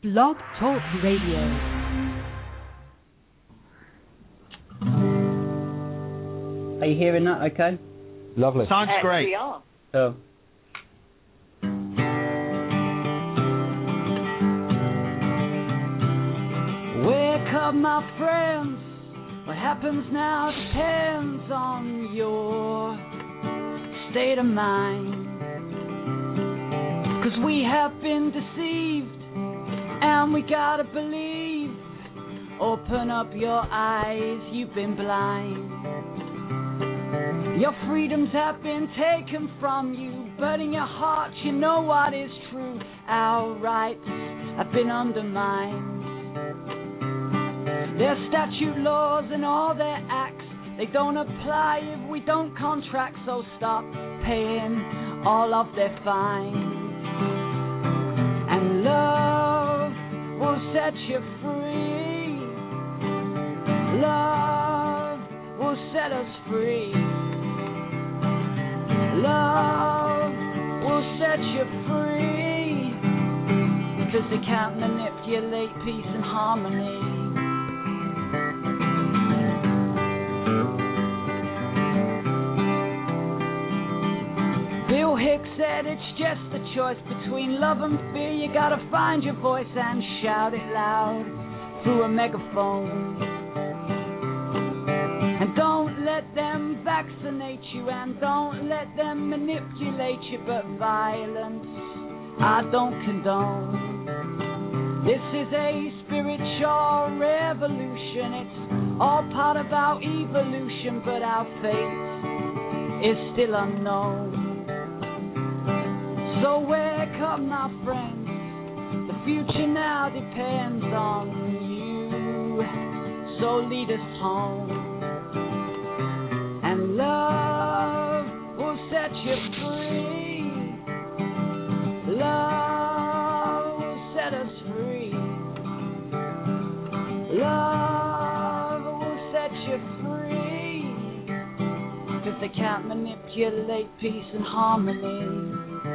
Blog Talk Radio. Are you hearing that okay? Lovely. Sounds great. We are. Oh. Wake up, my friends. What happens now depends on your state of mind. 'Cause we have been deceived, and we gotta believe. Open up your eyes, you've been blind. Your freedoms have been taken from you, but in your heart you know what is true. Our rights have been undermined. Their statute laws and all their acts, they don't apply if we don't contract, so stop paying all of their fines. And love will set you free. Love will set us free. Love will set you free. Because they can't manipulate peace and harmony. Bill Hicks said it's just a choice between love and fear. You gotta find your voice and shout it loud through a megaphone. And don't let them vaccinate you, and don't let them manipulate you, but violence I don't condone. This is a spiritual revolution. It's all part of our evolution, but our fate is still unknown. So wake up, my friends, the future now depends on you. So lead us home, and love will set you free. Love will set us free. Love will set you free. 'Cause they can't manipulate peace and harmony.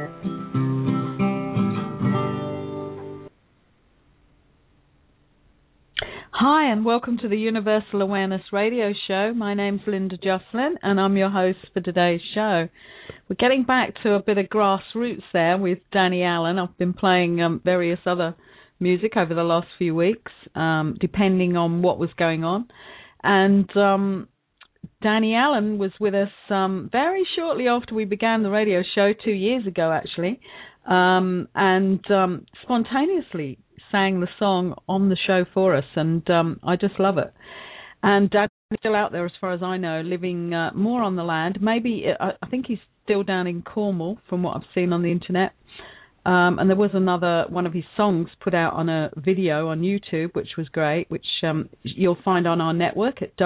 Hi, and welcome to the Universal Awareness Radio Show. My name's Linda Jocelyn, and I'm your host for today's show. We're getting back to a bit of grassroots there with Danny Allen. I've been playing various other music over the last few weeks, depending on what was going on. And Danny Allen was with us very shortly after we began the radio show 2 years ago, actually, and spontaneously sang the song on the show for us, and I just love it. And Dan's still out there, as far as I know, living more on the land. Maybe, I think he's still down in Cornwall, from what I've seen on the internet. And there was another one of his songs put out on a video on YouTube, which was great, which you'll find on our network at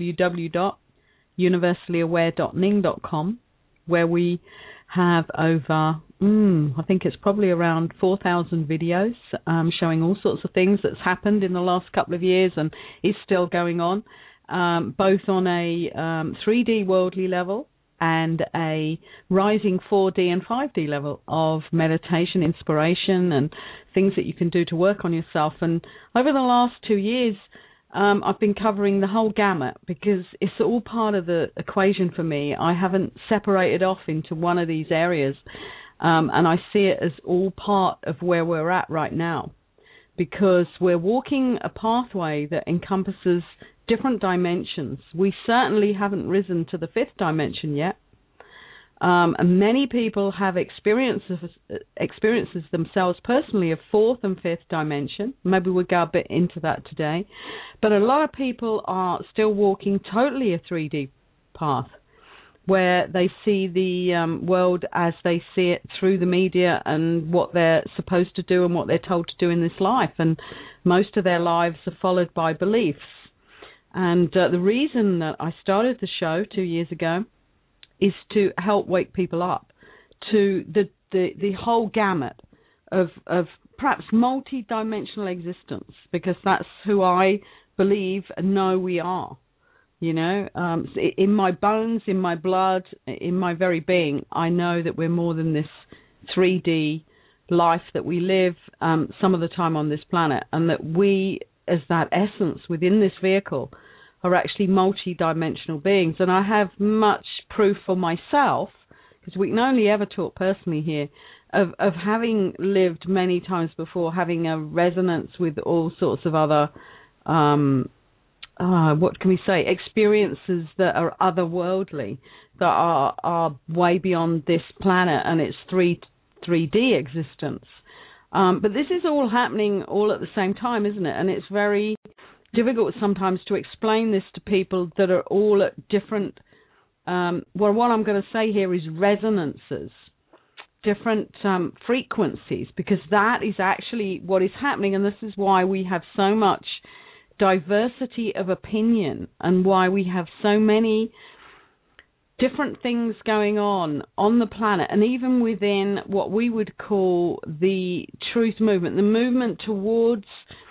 www.universallyaware.ning.com, where we have over, I think it's probably around 4,000 videos showing all sorts of things that's happened in the last couple of years and is still going on, both on a 3D worldly level and a rising 4D and 5D level of meditation, inspiration, and things that you can do to work on yourself. And over the last 2 years, I've been covering the whole gamut because it's all part of the equation for me. I haven't separated off into one of these areas, and I see it as all part of where we're at right now, because we're walking a pathway that encompasses different dimensions. We certainly haven't risen to the fifth dimension yet. And many people have experiences themselves personally of fourth and fifth dimension. Maybe we'll go a bit into that today. But a lot of people are still walking totally a 3D path, where they see the world as they see it through the media and what they're supposed to do and what they're told to do in this life. And most of their lives are followed by beliefs. And the reason that I started the show 2 years ago is to help wake people up to the whole gamut of perhaps multi-dimensional existence, because that's who I believe and know we are. You know, in my bones, in my blood, in my very being, I know that we're more than this 3D life that we live some of the time on this planet, and that we, as that essence within this vehicle, are actually multi-dimensional beings. And I have much proof for myself, because we can only ever talk personally here, of having lived many times before, having a resonance with all sorts of other, what can we say, experiences that are otherworldly, that are way beyond this planet and its 3D existence. But this is all happening all at the same time, isn't it? And it's very difficult sometimes to explain this to people that are all at different, well, what I'm going to say here is resonances, different frequencies, because that is actually what is happening. And this is why we have so much diversity of opinion, and why we have so many different things going on the planet, and even within what we would call the truth movement, the movement towards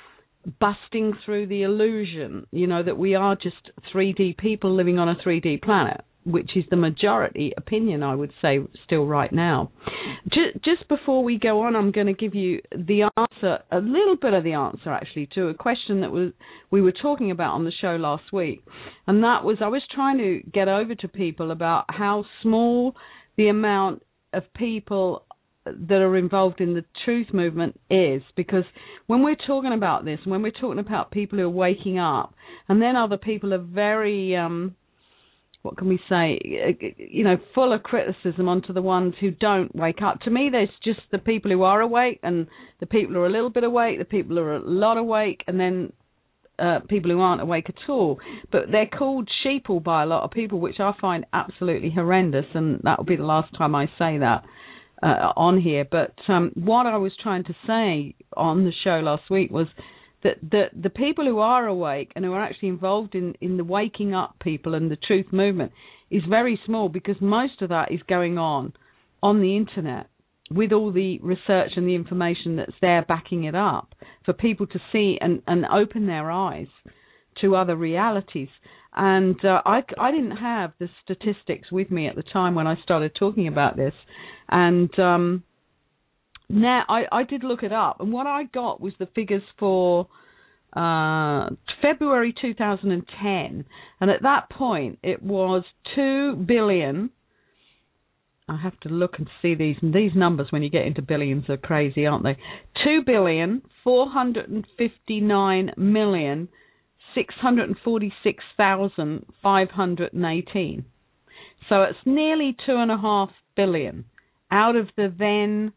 busting through the illusion, that we are just 3D people living on a 3D planet, which is the majority opinion, I would say, still right now. Just before we go on, I'm going to give you the answer, a little bit of the answer, actually, to a question that we were talking about on the show last week. And that was, I was trying to get over to people about how small the amount of people that are involved in the truth movement is. Because when we're talking about this, when we're talking about people who are waking up, and then other people are very... what can we say, full of criticism onto the ones who don't wake up. To me, there's just the people who are awake, and the people who are a little bit awake, the people who are a lot awake, and then people who aren't awake at all. But they're called sheeple by a lot of people, which I find absolutely horrendous, and that will be the last time I say that on here. But what I was trying to say on the show last week was that the people who are awake and who are actually involved in the waking up people and the truth movement is very small, because most of that is going on the internet, with all the research and the information that's there backing it up for people to see and open their eyes to other realities. And I didn't have the statistics with me at the time when I started talking about this. And now I did look it up, and what I got was the figures for February 2010, and at that point it was 2 billion. I have to look and see these numbers. When you get into billions, are crazy, aren't they? 2,459,646,518. So it's nearly 2.5 billion out of the then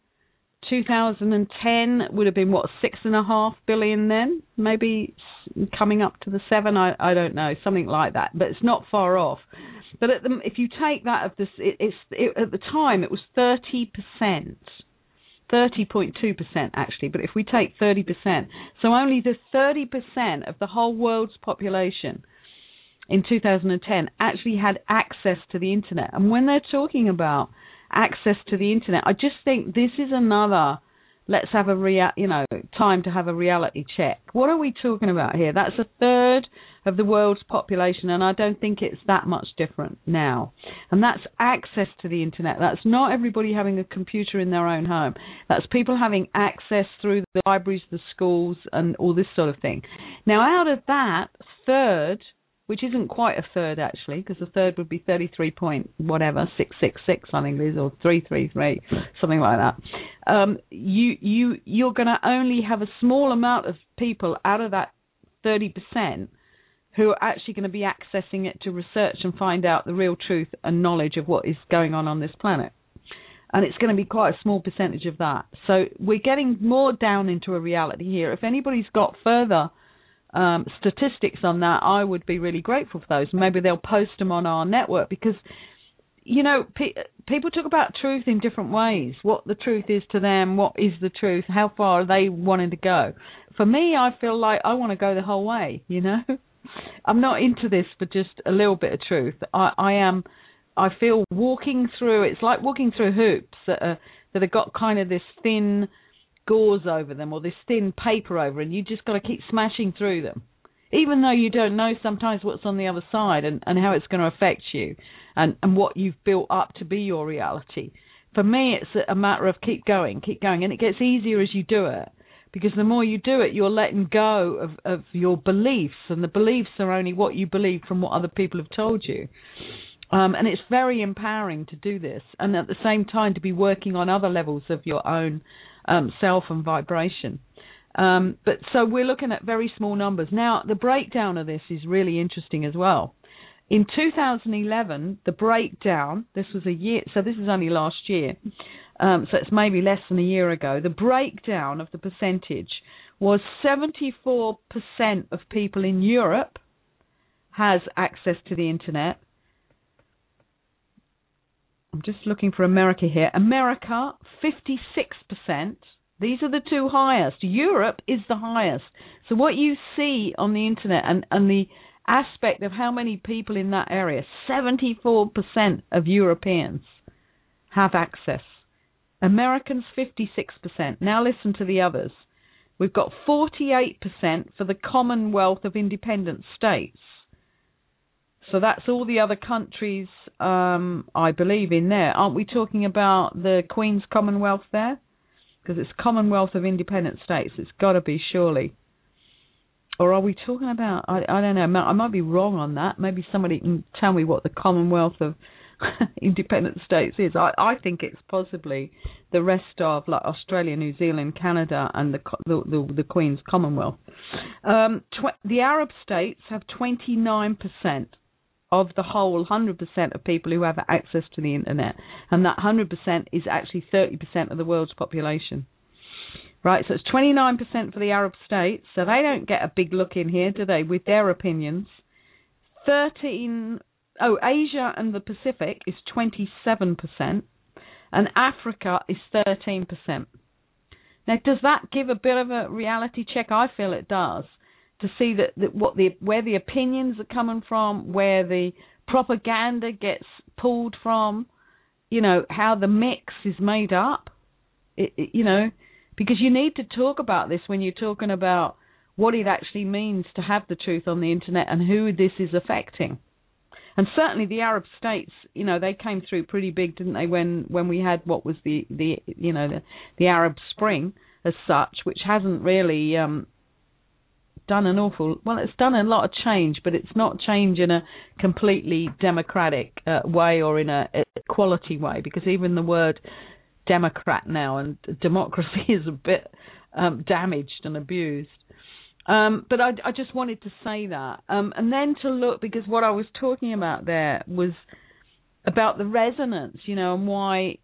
2010 would have been, 6.5 billion then? Maybe coming up to the 7, I don't know, something like that. But it's not far off. But if you take that of this, at the time it was 30%, 30.2% actually. But if we take 30%, so only the 30% of the whole world's population in 2010 actually had access to the internet. And when they're talking about access to the internet, I just think this is another, let's have a time to have a reality check. What are we talking about here? That's a third of the world's population, and I don't think it's that much different now. And that's access to the internet. That's not everybody having a computer in their own home. That's people having access through the libraries, the schools, and all this sort of thing. Now, out of that third, which isn't quite a third actually, because a third would be 666, I think it is, or 333, something like that. You're going to only have a small amount of people out of that 30% who are actually going to be accessing it to research and find out the real truth and knowledge of what is going on this planet. And it's going to be quite a small percentage of that. So we're getting more down into a reality here. If anybody's got further statistics on that, I would be really grateful for those. Maybe they'll post them on our network, because people talk about truth in different ways. What the truth is to them, what is the truth, how far are they wanting to go. For me, I feel like I want to go the whole way, I'm not into this for just a little bit of truth. I feel walking through, it's like walking through hoops that have got kind of this thin gauze over them, or this thin paper over, and you just got to keep smashing through them, even though you don't know sometimes what's on the other side and how it's going to affect you and what you've built up to be your reality. for me, it's a matter of keep going, and it gets easier as you do it. Because the more you do it, you're letting go of your beliefs, and the beliefs are only what you believe from what other people have told you. And it's very empowering to do this, and at the same time to be working on other levels of your own self and vibration. But so we're looking at very small numbers. Now, the breakdown of this is really interesting as well. In 2011, the breakdown, this was a year, so this is only last year, so it's maybe less than a year ago, the breakdown of the percentage was 74% of people in Europe has access to the internet. I'm just looking for America here. America, 56%. These are the two highest. Europe is the highest. So what you see on the internet and the aspect of how many people in that area, 74% of Europeans have access. Americans, 56%. Now listen to the others. We've got 48% for the Commonwealth of Independent States. So that's all the other countries, I believe, in there. Aren't we talking about the Queen's Commonwealth there? Because it's Commonwealth of Independent States. It's got to be, surely. Or are we talking about, I don't know, I might be wrong on that. Maybe somebody can tell me what the Commonwealth of Independent States is. I think it's possibly the rest of like Australia, New Zealand, Canada, and the Queen's Commonwealth. The Arab states have 29% of the whole 100% of people who have access to the internet, and that 100% is actually 30% of the world's population. Right, so it's 29% for the Arab states, so they don't get a big look in here, do they, with their opinions. Asia and the Pacific is 27%, and Africa is 13%. Now, does that give a bit of a reality check? I feel it does, to see that where the opinions are coming from, where the propaganda gets pulled from, how the mix is made up, because you need to talk about this when you're talking about what it actually means to have the truth on the internet and who this is affecting. And certainly the Arab states, they came through pretty big, didn't they, when we had what was the Arab Spring as such, which hasn't really done it's done a lot of change, but it's not change in a completely democratic way or in a equality way, because even the word Democrat now and democracy is a bit damaged and abused. But I just wanted to say that. And then to look, because what I was talking about there was about the resonance, and why,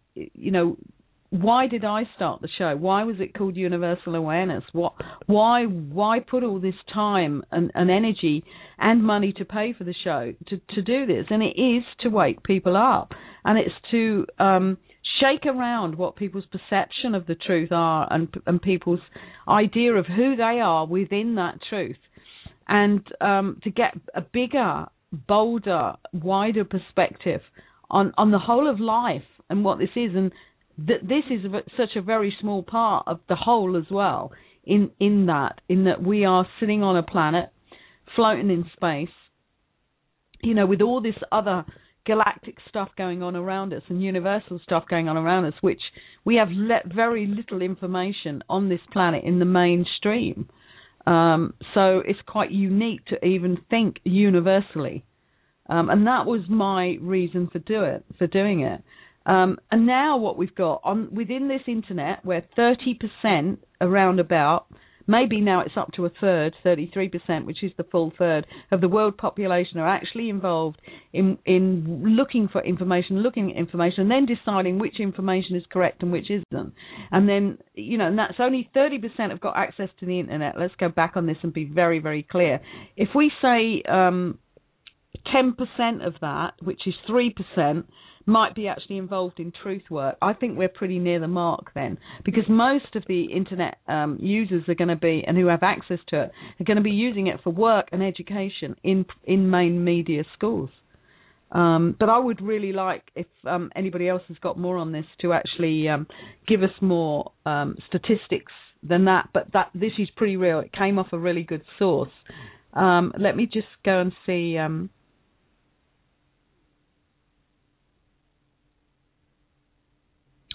why did I start the show? Why was it called Universal Awareness? Why put all this time and energy and money to pay for the show to do this? And it is to wake people up, and it's to shake around what people's perception of the truth are and people's idea of who they are within that truth, and to get a bigger, bolder, wider perspective on the whole of life and what this is, and this is such a very small part of the whole as well, in that we are sitting on a planet floating in space, with all this other galactic stuff going on around us and universal stuff going on around us, which we have very little information on this planet in the mainstream. So it's quite unique to even think universally. And that was my reason for doing it. And now what we've got within this internet, where 30% around about, maybe now it's up to a third, 33%, which is the full third of the world population, are actually involved in looking at information, and then deciding which information is correct and which isn't. And then, and that's only 30% have got access to the internet. Let's go back on this and be very, very clear. If we say 10% of that, which is 3%, might be actually involved in truth work, I think we're pretty near the mark then, because most of the internet users are going to be, and who have access to it, are going to be using it for work and education in main media schools. But I would really like, if anybody else has got more on this, to actually give us more statistics than that. But this is pretty real. It came off a really good source. Let me just go and see.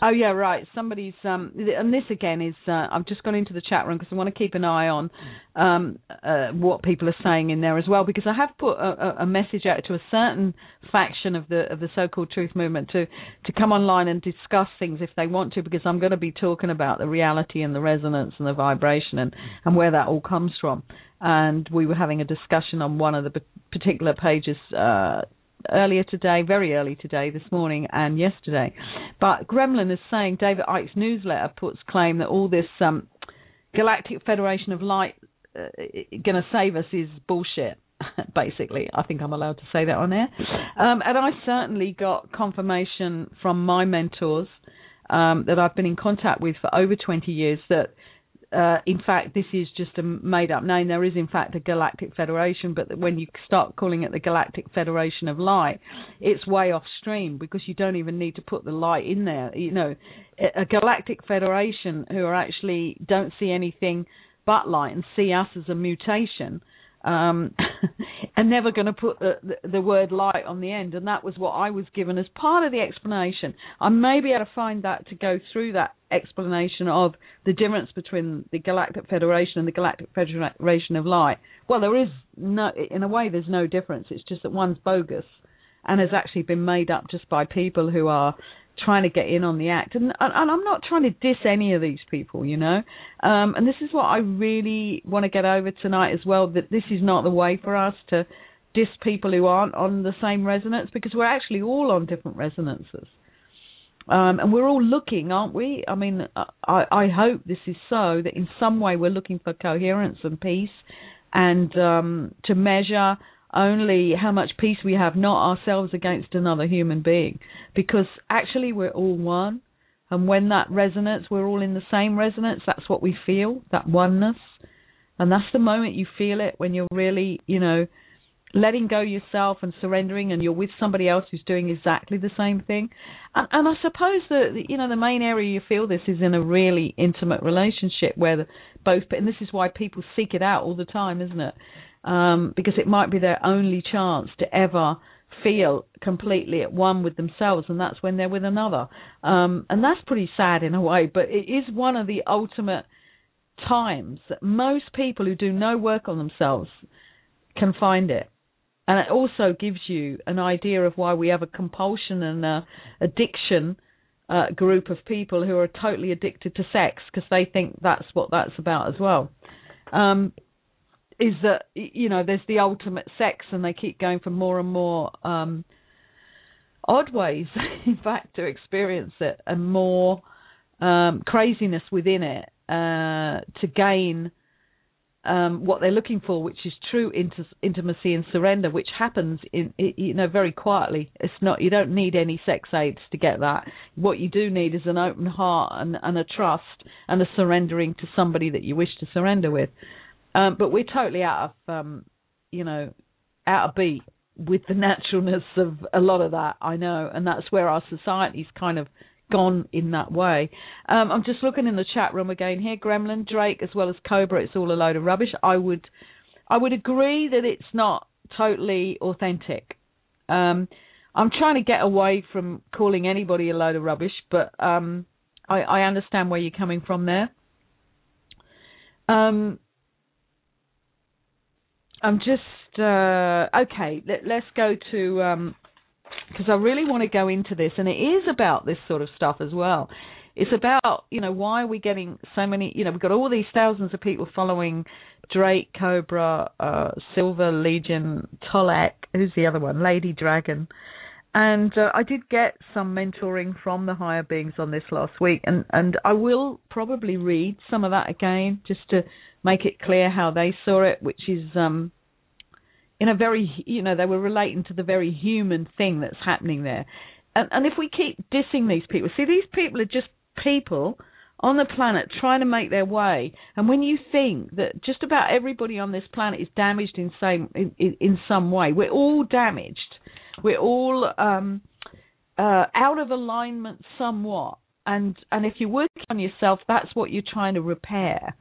Oh yeah, right. Somebody's and this again is I've just gone into the chat room because I want to keep an eye on what people are saying in there as well, because I have put a message out to a certain faction of the so-called truth movement to come online and discuss things if they want to, because I'm going to be talking about the reality and the resonance and the vibration and where that all comes from. And we were having a discussion on one of the particular pages earlier today, very early today, this morning and yesterday. But Gremlin is saying David Icke's newsletter puts claim that all this Galactic Federation of Light going to save us is bullshit, basically. I think I'm allowed to say that on air. And I certainly got confirmation from my mentors that I've been in contact with for over 20 years that in fact, this is just a made-up name. There is, in fact, a Galactic Federation, but when you start calling it the Galactic Federation of Light, it's way off stream because you don't even need to put the light in there. You know, a Galactic Federation who are actually don't see anything but light and see us as a mutation, are never going to put the word light on the end. And that was what I was given as part of the explanation. I may be able to find that to go through that explanation of the difference between the Galactic Federation and the Galactic Federation of Light. Well, there is no, in a way, there's no difference. It's just that one's bogus and has actually been made up just by people who are trying to get in on the act. And I'm not trying to diss any of these people, you know. And this is what I really want to get over tonight as well, that this is not the way for us to diss people who aren't on the same resonance, because we're actually all on different resonances. And we're all looking, aren't we? I mean, I hope this is so, that in some way we're looking for coherence and peace, and to measure only how much peace we have, not ourselves against another human being, because actually we're all one. And when that resonance, we're all in the same resonance, that's what we feel, that oneness. And that's the moment you feel it, when you're really, you know, letting go yourself and surrendering, and you're with somebody else who's doing exactly the same thing. And I suppose that, you know, the main area you feel this is in a really intimate relationship where and this is why people seek it out all the time, isn't it? Because it might be their only chance to ever feel completely at one with themselves, and that's when they're with another. And that's pretty sad in a way, but it is one of the ultimate times that most people who do no work on themselves can find it. And it also gives you an idea of why we have a compulsion and a addiction group of people who are totally addicted to sex, because they think that's what that's about as well. Is that, you know, there's the ultimate sex, and they keep going for more and more odd ways, in fact, to experience it, and more craziness within it to gain what they're looking for, which is true intimacy and surrender, which happens very quietly. It's not, you don't need any sex aids to get that. What you do need is an open heart and a trust and a surrendering to somebody that you wish to surrender with. But we're totally out of beat with the naturalness of a lot of that, I know, and that's where our society's kind of gone in that way. I'm just looking in the chat room again here. Gremlin, Drake, as well as Cobra, it's all a load of rubbish. I would agree that it's not totally authentic. I'm trying to get away from calling anybody a load of rubbish, but I understand where you're coming from there. I'm just okay. Let's go to because I really want to go into this, and it is about this sort of stuff as well. It's about, you know, why are we getting so many, you know, we've got all these thousands of people following Drake, Cobra, Silver Legion, Tolek, who's the other one, Lady Dragon. And I did get some mentoring from the higher beings on this last week, and I will probably read some of that again just to make it clear how they saw it, which is in a very, you know, they were relating to the very human thing that's happening there. And if we keep dissing these people, see, these people are just people on the planet trying to make their way. And when you think that just about everybody on this planet is damaged in some way, we're all damaged. We're all out of alignment somewhat. And if you work on yourself, that's what you're trying to repair.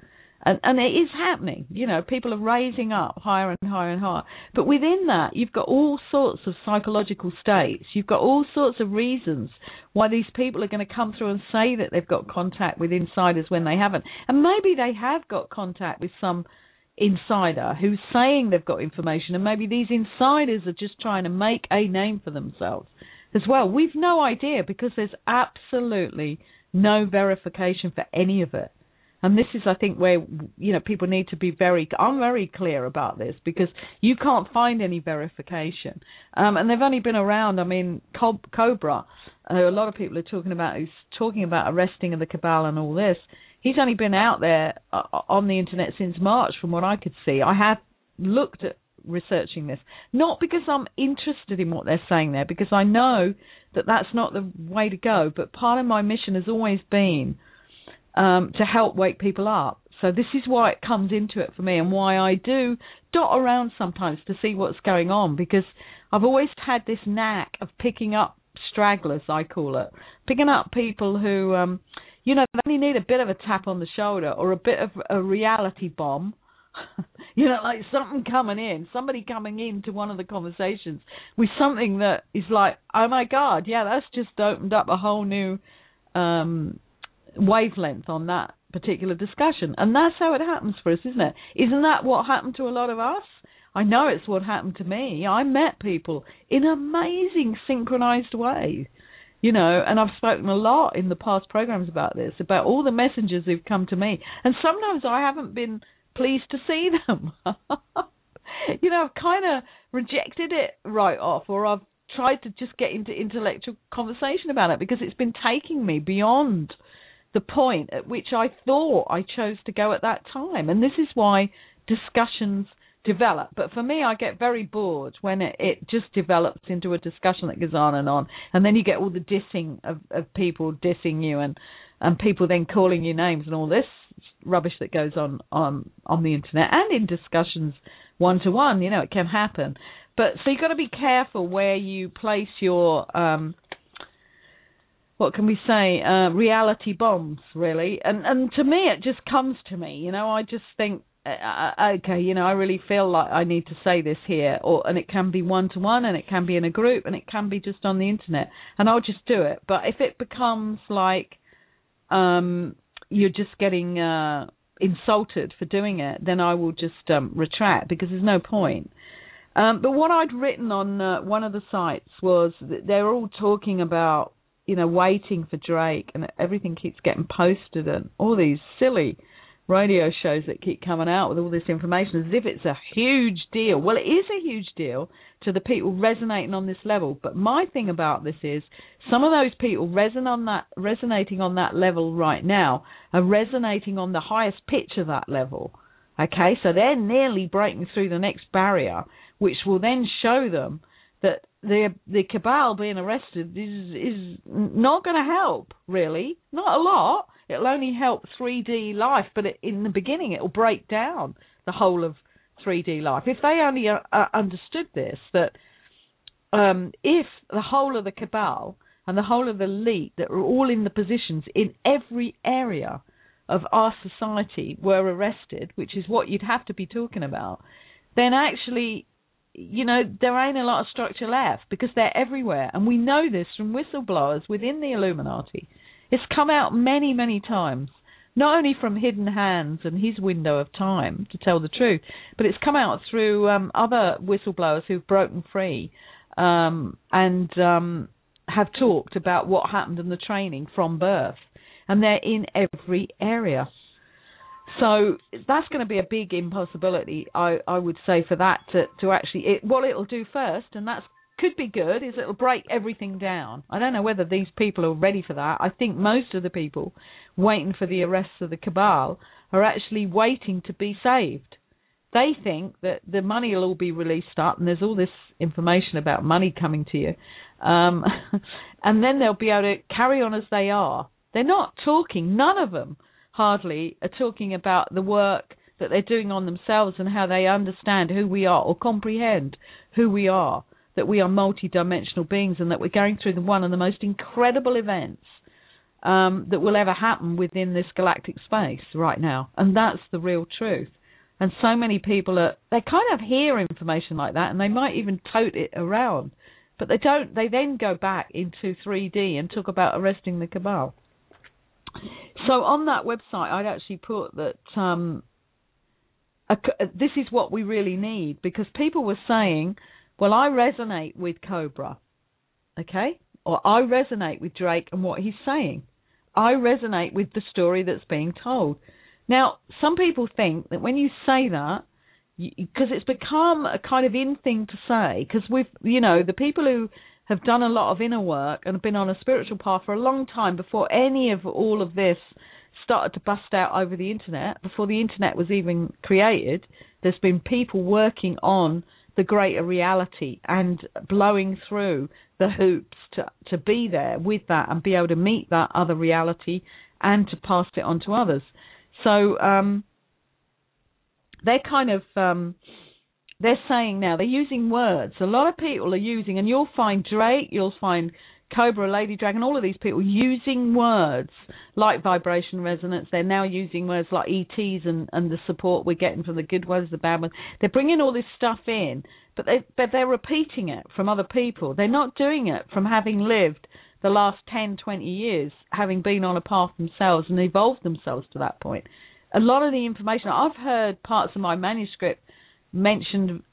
And it is happening. People are raising up higher and higher and higher. But within that, you've got all sorts of psychological states. You've got all sorts of reasons why these people are going to come through and say that they've got contact with insiders when they haven't. And maybe they have got contact with some insider who's saying they've got information, and maybe these insiders are just trying to make a name for themselves as well. We've no idea, because there's absolutely no verification for any of it. And this is, I think, where, people need to be I'm very clear about this, because you can't find any verification. And they've only been around, Cobra, a lot of people are talking about, who's talking about arresting of the cabal and all this. He's only been out there on the internet since March, from what I could see. I have looked at researching this, not because I'm interested in what they're saying there, because I know that that's not the way to go, but part of my mission has always been to help wake people up. So this is why it comes into it for me, and why I do dot around sometimes to see what's going on, because I've always had this knack of picking up stragglers, I call it, picking up people who, they only need a bit of a tap on the shoulder or a bit of a reality bomb, like somebody coming into one of the conversations with something that is like, oh my God, yeah, that's just opened up a whole new wavelength on that particular discussion. And that's how it happens for us, isn't it? Isn't that what happened to a lot of us? I know it's what happened to me. I met people in amazing synchronized ways, and I've spoken a lot in the past programs about this, about all the messengers who've come to me. And sometimes I haven't been pleased to see them. I've kind of rejected it right off, or I've tried to just get into intellectual conversation about it, because it's been taking me beyond the point at which I thought I chose to go at that time. And this is why discussions develop. But for me, I get very bored when it just develops into a discussion that goes on, and then you get all the dissing of people dissing you, and people then calling you names and all this rubbish that goes on the internet and in discussions one-to-one. It can happen. But so you've got to be careful where you place your what can we say, reality bombs, really. And to me, it just comes to me, I just think, okay, I really feel like I need to say this here, and it can be one-to-one, and it can be in a group, and it can be just on the internet, and I'll just do it. But if it becomes like you're just getting insulted for doing it, then I will just retract, because there's no point. But what I'd written on one of the sites was that they're all talking about, waiting for Drake, and everything keeps getting posted, and all these silly radio shows that keep coming out with all this information as if it's a huge deal. Well, it is a huge deal to the people resonating on this level. But my thing about this is some of those people resonating on that level right now are resonating on the highest pitch of that level. Okay, so they're nearly breaking through the next barrier, which will then show them that the cabal being arrested is not going to help, really. Not a lot. It'll only help 3D life, but in the beginning it'll break down the whole of 3D life. If they only understood this, that if the whole of the cabal and the whole of the elite that are all in the positions in every area of our society were arrested, which is what you'd have to be talking about, then actually, there ain't a lot of structure left, because they're everywhere. And we know this from whistleblowers within the Illuminati. It's come out many, many times, not only from Hidden Hands and his window of time to tell the truth, but it's come out through other whistleblowers who've broken free and have talked about what happened in the training from birth. And they're in every area. So that's going to be a big impossibility, I would say, for that to actually... what it'll do first, and that could be good, is it'll break everything down. I don't know whether these people are ready for that. I think most of the people waiting for the arrests of the cabal are actually waiting to be saved. They think that the money will all be released up, and there's all this information about money coming to you, and then they'll be able to carry on as they are. They're not talking, none of them hardly are talking about the work that they're doing on themselves and how they understand who we are or comprehend who we are, that we are multi-dimensional beings and that we're going through one of the most incredible events that will ever happen within this galactic space right now. And that's the real truth. And so many people they kind of hear information like that, and they might even tote it around, but they don't. They then go back into 3D and talk about arresting the cabal. So on that website, I'd actually put that this is what we really need, because people were saying, well, I resonate with Cobra, okay? Or I resonate with Drake and what he's saying. I resonate with the story that's being told. Now, some people think that when you say that, because it's become a kind of in thing to say, because the people who have done a lot of inner work and have been on a spiritual path for a long time before any of all of this started to bust out over the internet, before the internet was even created, there's been people working on the greater reality and blowing through the hoops to be there with that and be able to meet that other reality and to pass it on to others. So they're kind of they're saying now, they're using words. A lot of people are using, and you'll find Drake, you'll find Cobra, Lady Dragon, all of these people using words like vibration resonance. They're now using words like ETs and the support we're getting from the good ones, the bad ones. They're bringing all this stuff in, but they're repeating it from other people. They're not doing it from having lived the last 10, 20 years, having been on a path themselves and evolved themselves to that point. A lot of the information, I've heard parts of my manuscript mentioned,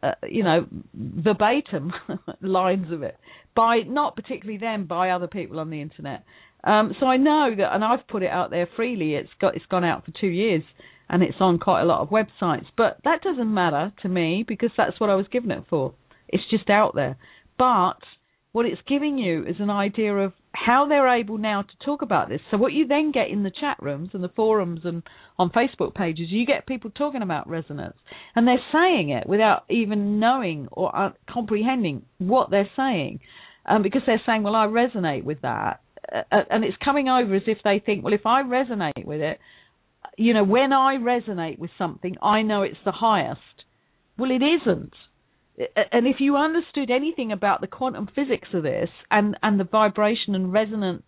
verbatim lines of it, by not particularly them, by other people on the internet. So I know that, and I've put it out there freely. It's gone out for 2 years, and it's on quite a lot of websites. But that doesn't matter to me, because that's what I was given it for. It's just out there. But what it's giving you is an idea of how they're able now to talk about this. So what you then get in the chat rooms and the forums and on Facebook pages, you get people talking about resonance. And they're saying it without even knowing or comprehending what they're saying. Because they're saying, well, I resonate with that. And it's coming over as if they think, well, if I resonate with it, when I resonate with something, I know it's the highest. Well, it isn't. And if you understood anything about the quantum physics of this and the vibration and resonant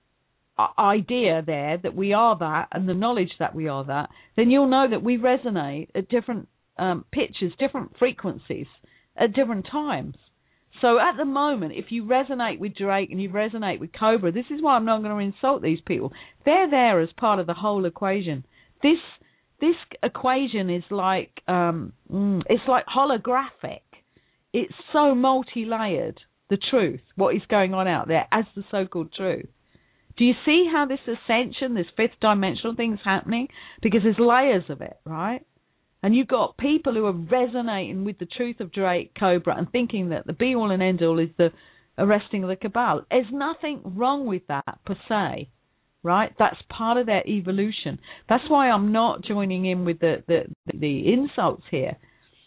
idea there, that we are that, and the knowledge that we are that, then you'll know that we resonate at different pitches, different frequencies at different times. So at the moment, if you resonate with Drake and you resonate with Cobra, this is why I'm not going to insult these people. They're there as part of the whole equation. This equation is like it's like holographic. It's so multi-layered, the truth, what is going on out there as the so-called truth. Do you see how this ascension, this fifth dimensional thing is happening? Because there's layers of it, right? And you've got people who are resonating with the truth of Drake, Cobra, and thinking that the be-all and end-all is the arresting of the cabal. There's nothing wrong with that, per se, right? That's part of their evolution. That's why I'm not joining in with the insults here.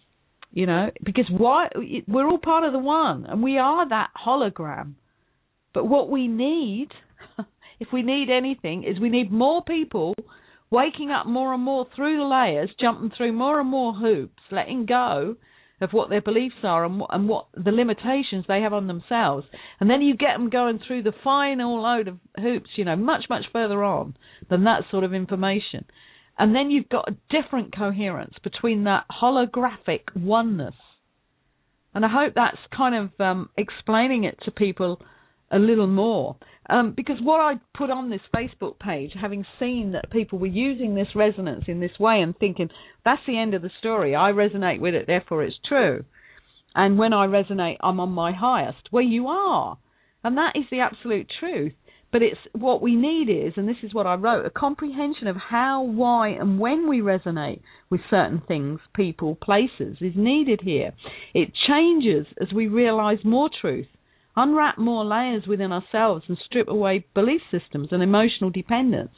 Because we're all part of the one, and we are that hologram. But what we need, if we need anything, is we need more people waking up more and more through the layers, jumping through more and more hoops, letting go of what their beliefs are and what the limitations they have on themselves. And then you get them going through the final load of hoops, much, much further on than that sort of information. And then you've got a different coherence between that holographic oneness. And I hope that's kind of explaining it to people a little more. Because what I put on this Facebook page, having seen that people were using this resonance in this way and thinking, that's the end of the story, I resonate with it, therefore it's true. And when I resonate, I'm on my highest. Well, you are. And that is the absolute truth. But it's what we need is, and this is what I wrote, a comprehension of how, why, and when we resonate with certain things, people, places is needed here. It changes as we realize more truth, unwrap more layers within ourselves, and strip away belief systems and emotional dependence.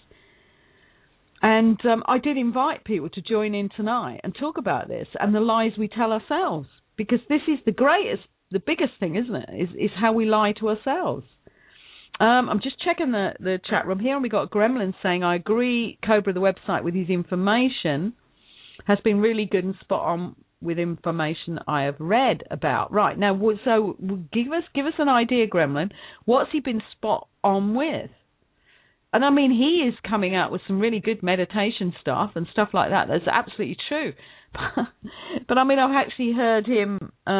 And I did invite people to join in tonight and talk about this and the lies we tell ourselves, because this is the biggest thing, isn't it, is how we lie to ourselves. I'm just checking the chat room here, and we got Gremlin saying, I agree, Cobra, the website with his information has been really good and spot on with information I have read about. Right, now, so give us an idea, Gremlin. What's he been spot on with? and I mean, he is coming out with some really good meditation stuff and stuff like that. That's absolutely true. But I mean, I've actually heard him,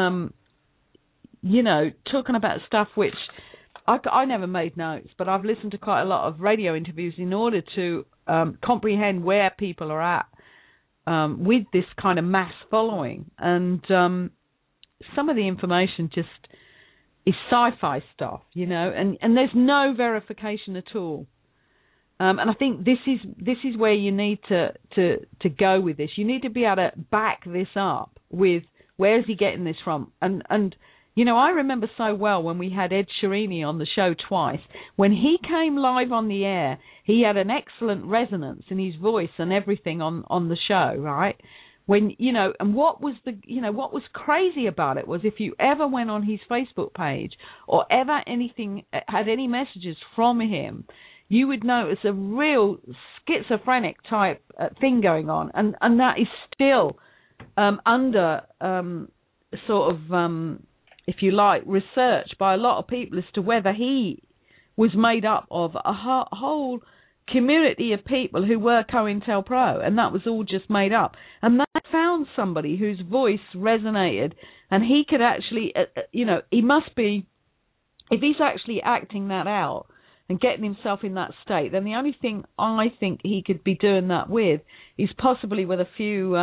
talking about stuff which I never made notes, but I've listened to quite a lot of radio interviews in order to comprehend where people are at with this kind of mass following. And some of the information just is sci-fi stuff, and there's no verification at all. And I think this is where you need to go with this. You need to be able to back this up with where is he getting this from. And I remember so well when we had Ed Sheeran on the show twice. When he came live on the air, he had an excellent resonance in his voice and everything on the show, right? When and what was what was crazy about it was if you ever went on his Facebook page or ever had any messages from him, you would notice a real schizophrenic type thing going on, and that is still under if you like, research by a lot of people as to whether he was made up of a whole community of people who were COINTELPRO, and that was all just made up. And they found somebody whose voice resonated, and he could actually, he must be, if he's actually acting that out and getting himself in that state, then the only thing I think he could be doing that with is possibly with a few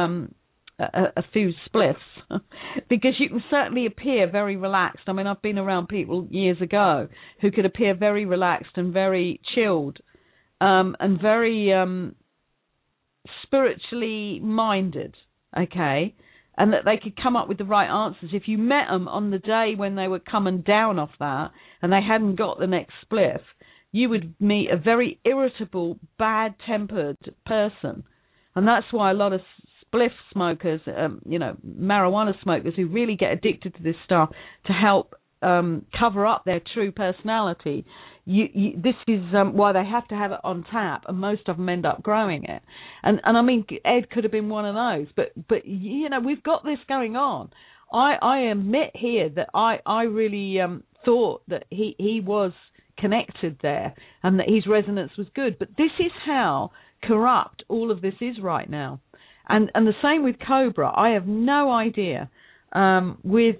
spliffs, because you can certainly appear very relaxed. I mean, I've been around people years ago who could appear very relaxed and very chilled, and very spiritually minded, okay, and that they could come up with the right answers. If you met them on the day when they were coming down off that and they hadn't got the next spliff, you would meet a very irritable, bad-tempered person. And that's why a lot of spliff smokers, marijuana smokers who really get addicted to this stuff to help cover up their true personality, this is why they have to have it on tap, and most of them end up growing it. And I mean, Ed could have been one of those, but we've got this going on. I admit here that I really thought that he was connected there and that his resonance was good, but this is how corrupt all of this is right now. And the same with Cobra. I have no idea with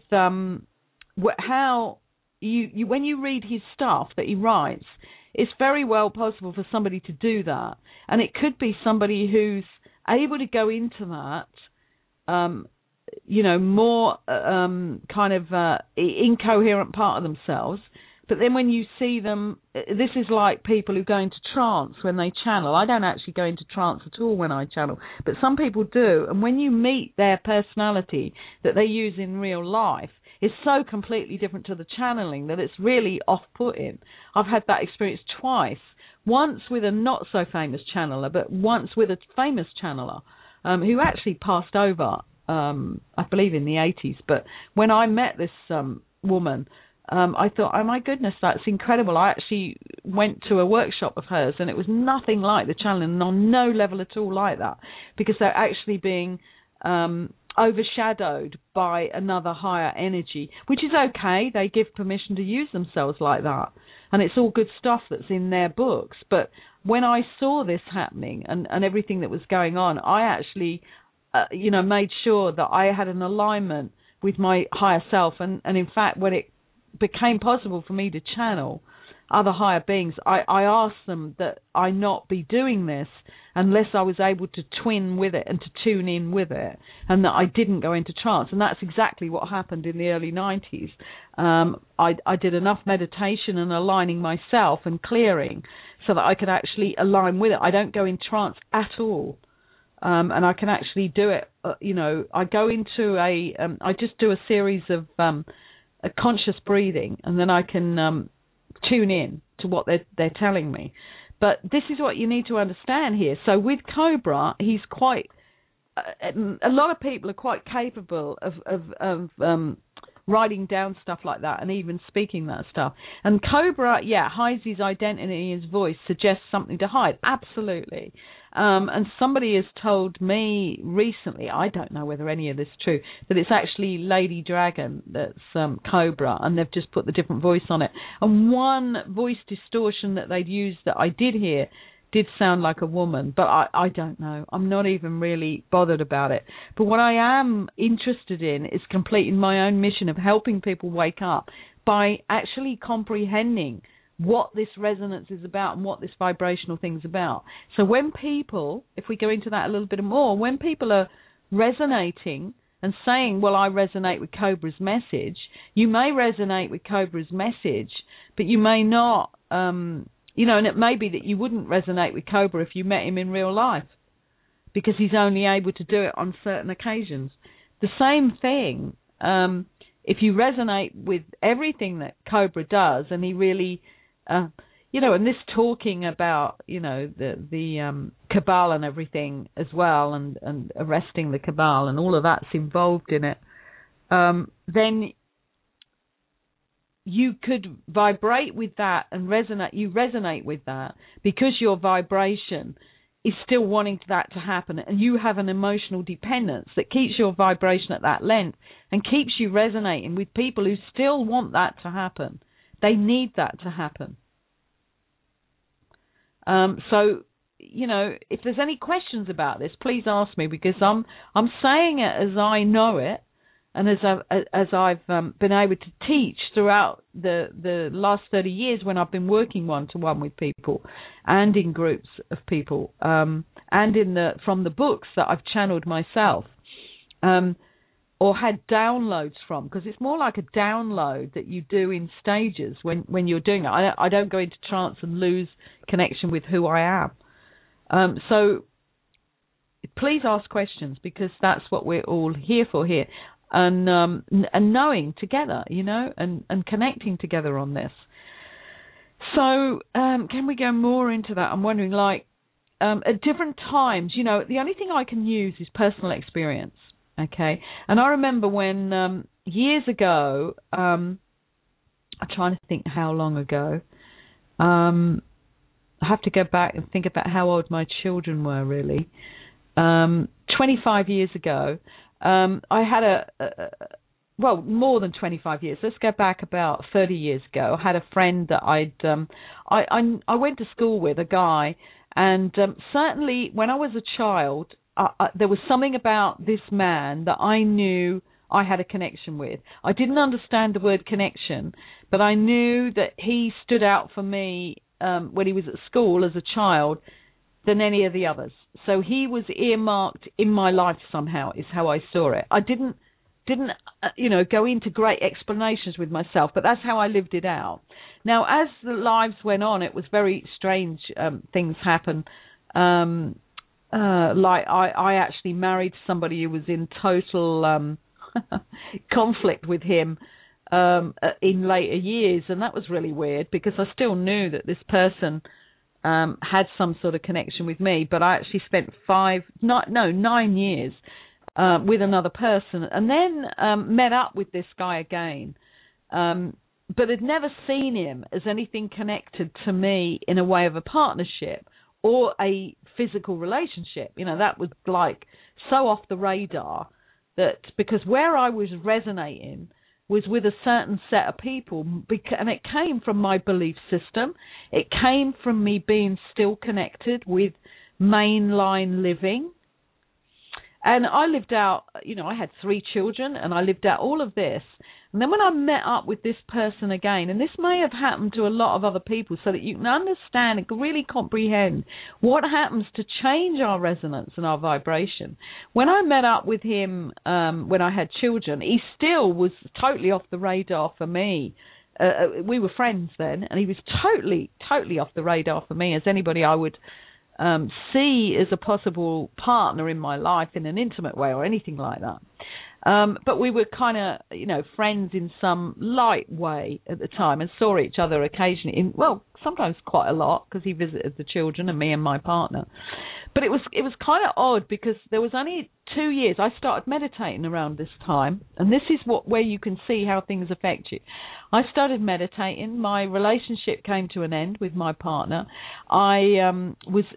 how you when you read his stuff that he writes, it's very well possible for somebody to do that, and it could be somebody who's able to go into that, more kind of incoherent part of themselves. But then when you see them, this is like people who go into trance when they channel. I don't actually go into trance at all when I channel, but some people do. And when you meet their personality that they use in real life, it's so completely different to the channeling that it's really off-putting. I've had that experience twice. Once with a not-so-famous channeler, but once with a famous channeler who actually passed over, I believe in the 80s. But when I met this woman, I thought, oh my goodness, that's incredible. I actually went to a workshop of hers and it was nothing like the channeling, on no level at all like that, because they're actually being overshadowed by another higher energy, which is okay. They give permission to use themselves like that, and it's all good stuff that's in their books. But when I saw this happening and everything that was going on, I actually made sure that I had an alignment with my higher self, and in fact, when it became possible for me to channel other higher beings, I asked them that I not be doing this unless I was able to twin with it and to tune in with it, and that I didn't go into trance. And that's exactly what happened in the early 90s. I did enough meditation and aligning myself and clearing so that I could actually align with it. I don't go in trance at all. And I can actually do it, I go into I just do a series of a conscious breathing, and then I can tune in to what they're telling me. But this is what you need to understand here. So with Cobra, he's quite a lot of people are quite capable of writing down stuff like that and even speaking that stuff. And Cobra, hides his identity, his voice, suggests something to hide. Absolutely. And somebody has told me recently, I don't know whether any of this is true, that it's actually Lady Dragon that's Cobra, and they've just put the different voice on it. And one voice distortion that they'd used that I did hear did sound like a woman, but I don't know. I'm not even really bothered about it. But what I am interested in is completing my own mission of helping people wake up by actually comprehending what this resonance is about and what this vibrational thing's about. So when people, if we go into that a little bit more, when people are resonating and saying, well, I resonate with Cobra's message, you may resonate with Cobra's message, but you may not, and it may be that you wouldn't resonate with Cobra if you met him in real life, because he's only able to do it on certain occasions. The same thing, if you resonate with everything that Cobra does, and he really... and this talking about, the cabal and everything as well, and arresting the cabal and all of that's involved in it, then you could vibrate with that and resonate. You resonate with that because your vibration is still wanting that to happen, and you have an emotional dependence that keeps your vibration at that length and keeps you resonating with people who still want that to happen. They need that to happen. So, if there's any questions about this, please ask me, because I'm saying it as I know it, and as I've been able to teach throughout the last 30 years when I've been working one-to-one with people and in groups of people, and from the books that I've channeled myself. Or had downloads from, because it's more like a download that you do in stages when you're doing it. I don't go into trance and lose connection with who I am. So please ask questions, because that's what we're all here for here. And knowing together, and connecting together on this. So can we go more into that? I'm wondering, at different times, the only thing I can use is personal experience. Okay, and I remember when years ago, I'm trying to think how long ago. I have to go back and think about how old my children were, really. 25 years ago, I had more than 25 years. Let's go back about 30 years ago. I had a friend that I went to school with, a guy, and certainly when I was a child, there was something about this man that I knew I had a connection with. I didn't understand the word connection, but I knew that he stood out for me when he was at school as a child than any of the others. So he was earmarked in my life somehow, is how I saw it. I didn't go into great explanations with myself, but that's how I lived it out. Now, as the lives went on, it was very strange things happened. I actually married somebody who was in total conflict with him in later years, and that was really weird, because I still knew that this person had some sort of connection with me, but I actually spent 9 years with another person, and then met up with this guy again, but had never seen him as anything connected to me in a way of a partnership or a physical relationship. That was so off the radar, that because where I was resonating was with a certain set of people, and it came from my belief system. It came from me being still connected with mainline living. And I lived out, I had 3 children, and I lived out all of this. And then when I met up with this person again, and this may have happened to a lot of other people, so that you can understand and really comprehend what happens to change our resonance and our vibration. When I met up with him when I had children, he still was totally off the radar for me. We were friends then, and he was totally, totally off the radar for me as anybody I would see as a possible partner in my life in an intimate way or anything like that. But we were kind of, friends in some light way at the time, and saw each other occasionally, sometimes quite a lot, because he visited the children and me and my partner. But it was kind of odd, because there was only 2 years. I started meditating around this time, and this is where you can see how things affect you. I started meditating. My relationship came to an end with my partner. I was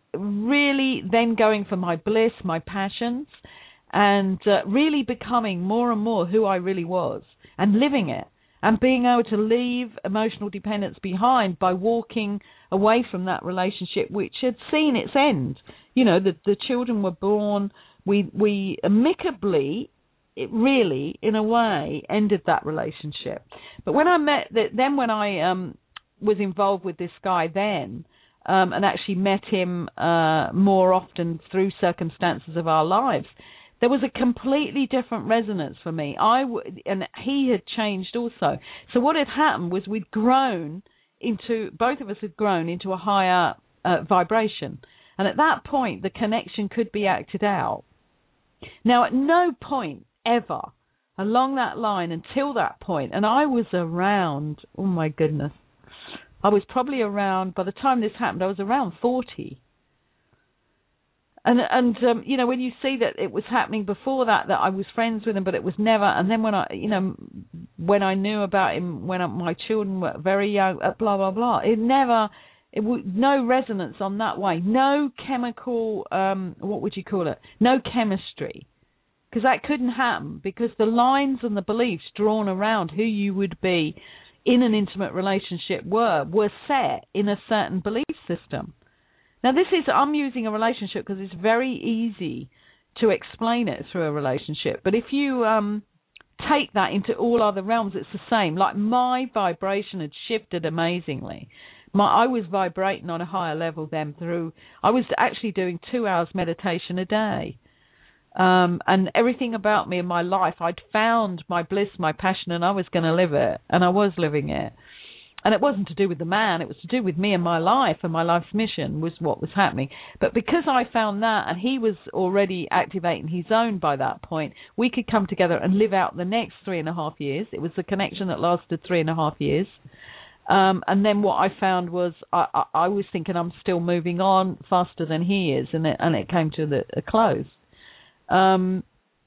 really then going for my bliss, my passions, and really becoming more and more who I really was and living it and being able to leave emotional dependence behind by walking away from that relationship which had seen its end. You know, the children were born. We amicably, it really, in a way, ended that relationship. But when I when I was involved with this guy then, and actually met him more often through circumstances of our lives, there was a completely different resonance for me. And he had changed also. So what had happened was both of us had grown into a higher vibration. And at that point, the connection could be acted out. Now, at no point ever along that line until that point, and I was around, oh my goodness, I was probably around, by the time this happened, I was around 40. And you know, when you see that it was happening before that I was friends with him, but it was never, and then when I knew about him, when my children were very young, blah, blah, blah, no resonance on that way, no chemical, what would you call it, no chemistry, because that couldn't happen, because the lines and the beliefs drawn around who you would be in an intimate relationship were set in a certain belief system. Now, I'm using a relationship because it's very easy to explain it through a relationship. But if you take that into all other realms, it's the same. Like, my vibration had shifted amazingly. I was vibrating on a higher level then I was actually doing 2 hours meditation a day. And everything about me in my life, I'd found my bliss, my passion, and I was going to live it. And I was living it. And it wasn't to do with the man, it was to do with me and my life, and my life's mission was what was happening. But because I found that, and he was already activating his own by that point, we could come together and live out the next 3.5 years. It was a connection that lasted 3.5 years. And then what I found was I was thinking I'm still moving on faster than he is, and it came to a close. Now,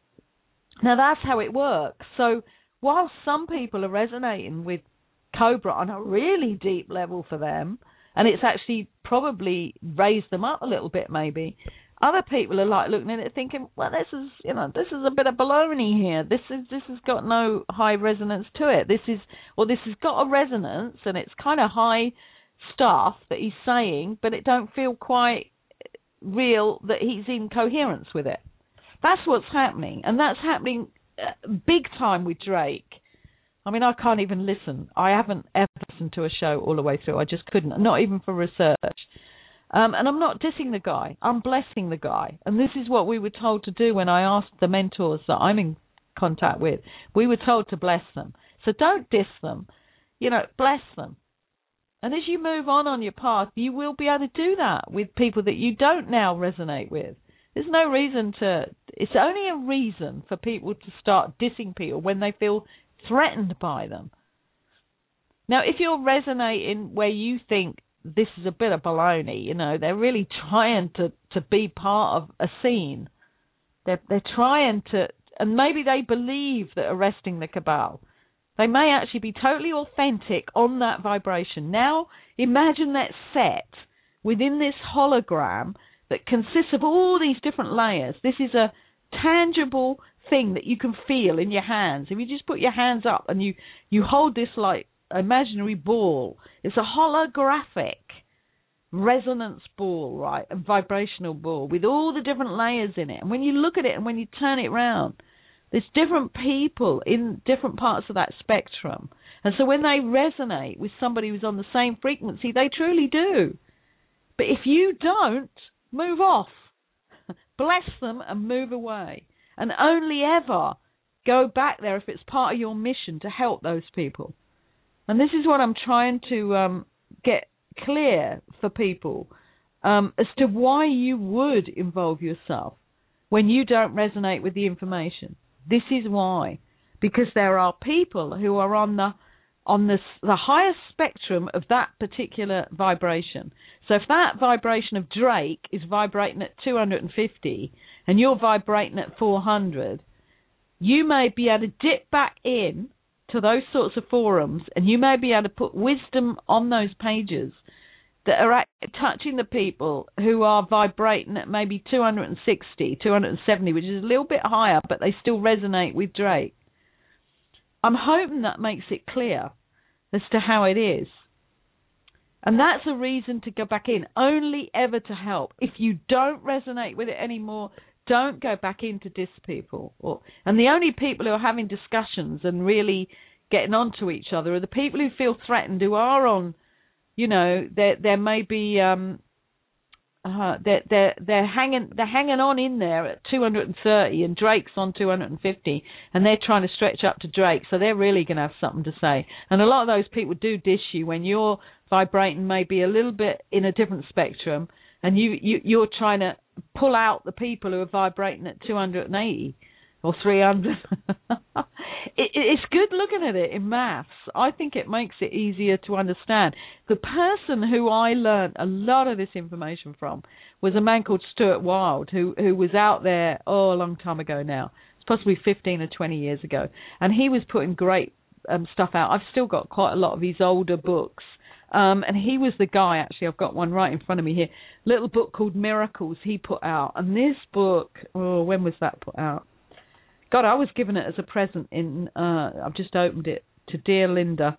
that's how it works. So while some people are resonating with Cobra on a really deep level for them, and it's actually probably raised them up a little bit maybe, other people are like looking at it thinking, well, this is a bit of baloney here. This has got no high resonance to it. This has got a resonance, and it's kind of high stuff that he's saying, but it don't feel quite real that he's in coherence with it. That's what's happening, and that's happening big time with Drake. I mean, I can't even listen. I haven't ever listened to a show all the way through. I just couldn't, not even for research. And I'm not dissing the guy. I'm blessing the guy. And this is what we were told to do when I asked the mentors that I'm in contact with. We were told to bless them. So don't diss them. Bless them. And as you move on your path, you will be able to do that with people that you don't now resonate with. There's no reason it's only a reason for people to start dissing people when they feel threatened by them. Now, if you're resonating where you think this is a bit of baloney, they're really trying to be part of a scene. They're trying to, and maybe they believe that arresting the cabal, they may actually be totally authentic on that vibration. Now, imagine that set within this hologram that consists of all these different layers. This is a tangible thing that you can feel in your hands. If you just put your hands up and you hold this like imaginary ball, it's a holographic resonance ball, right? A vibrational ball with all the different layers in it. And when you look at it and when you turn it around, there's different people in different parts of that spectrum. And so when they resonate with somebody who's on the same frequency, they truly do. But if you don't, move off. Bless them and move away. And only ever go back there if it's part of your mission to help those people. And this is what I'm trying to get clear for people as to why you would involve yourself when you don't resonate with the information. This is why. Because there are people who are on the highest spectrum of that particular vibration. So if that vibration of Drake is vibrating at 250 and you're vibrating at 400, you may be able to dip back in to those sorts of forums, and you may be able to put wisdom on those pages that are touching the people who are vibrating at maybe 260, 270, which is a little bit higher, but they still resonate with Drake. I'm hoping that makes it clear as to how it is. And that's a reason to go back in, only ever to help. If you don't resonate with it anymore, don't go back in to diss people. And the only people who are having discussions and really getting on to each other are the people who feel threatened, who are on, you know, there may be they're hanging on in there at 230, and Drake's on 250, and they're trying to stretch up to Drake, so they're really going to have something to say. And a lot of those people do dish you when you're vibrating maybe a little bit in a different spectrum, and you're trying to pull out the people who are vibrating at 280 or 300. It's good looking at it in maths. I think it makes it easier to understand. The person who I learned a lot of this information from was a man called Stuart Wilde, who was out there, a long time ago now. It's possibly 15 or 20 years ago. And he was putting great stuff out. I've still got quite a lot of his older books. And he was the guy, actually, I've got one right in front of me here, little book called Miracles he put out. And this book, when was that put out? God, I was given it as a present I've just opened it, to Dear Linda.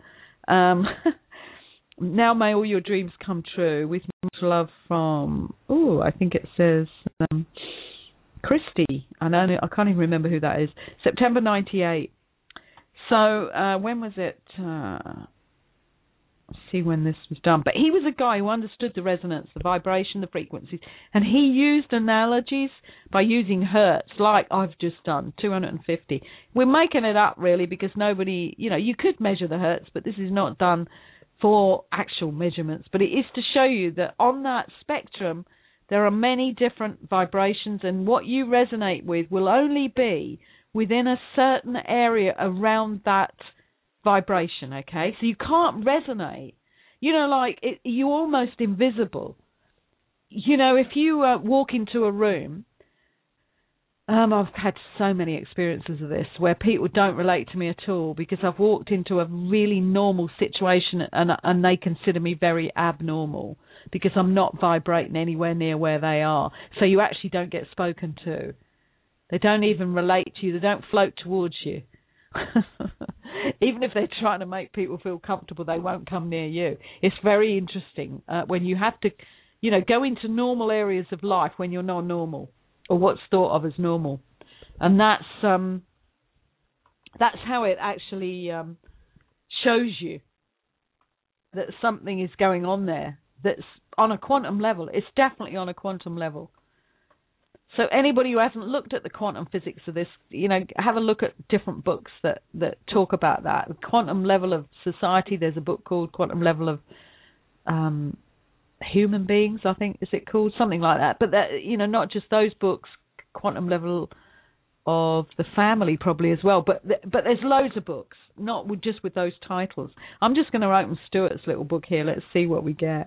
Now may all your dreams come true, with much love from, I think it says Christy. I can't even remember who that is. September 98. So when was it? Let's see when this was done. But he was a guy who understood the resonance, the vibration, the frequencies, and he used analogies by using hertz, like I've just done, 250. We're making it up, really, because nobody, you could measure the hertz, but this is not done for actual measurements. But it is to show you that on that spectrum, there are many different vibrations, and what you resonate with will only be within a certain area around that vibration, okay? So you can't resonate. You're almost invisible. If you walk into a room, I've had so many experiences of this where people don't relate to me at all because I've walked into a really normal situation and they consider me very abnormal because I'm not vibrating anywhere near where they are. So you actually don't get spoken to. They don't even relate to you. They don't float towards you. Even if they're trying to make people feel comfortable, they won't come near you. It's very interesting when you have to, go into normal areas of life when you're not normal, or what's thought of as normal, and that's how it actually shows you that something is going on there. That's on a quantum level. It's definitely on a quantum level. So anybody who hasn't looked at the quantum physics of this, have a look at different books that talk about that. The quantum level of society, there's a book called Quantum Level of Human Beings, I think, is it called? Something like that. But, not just those books, Quantum Level of the Family probably as well. But there's loads of books, not just with those titles. I'm just going to open Stuart's little book here. Let's see what we get.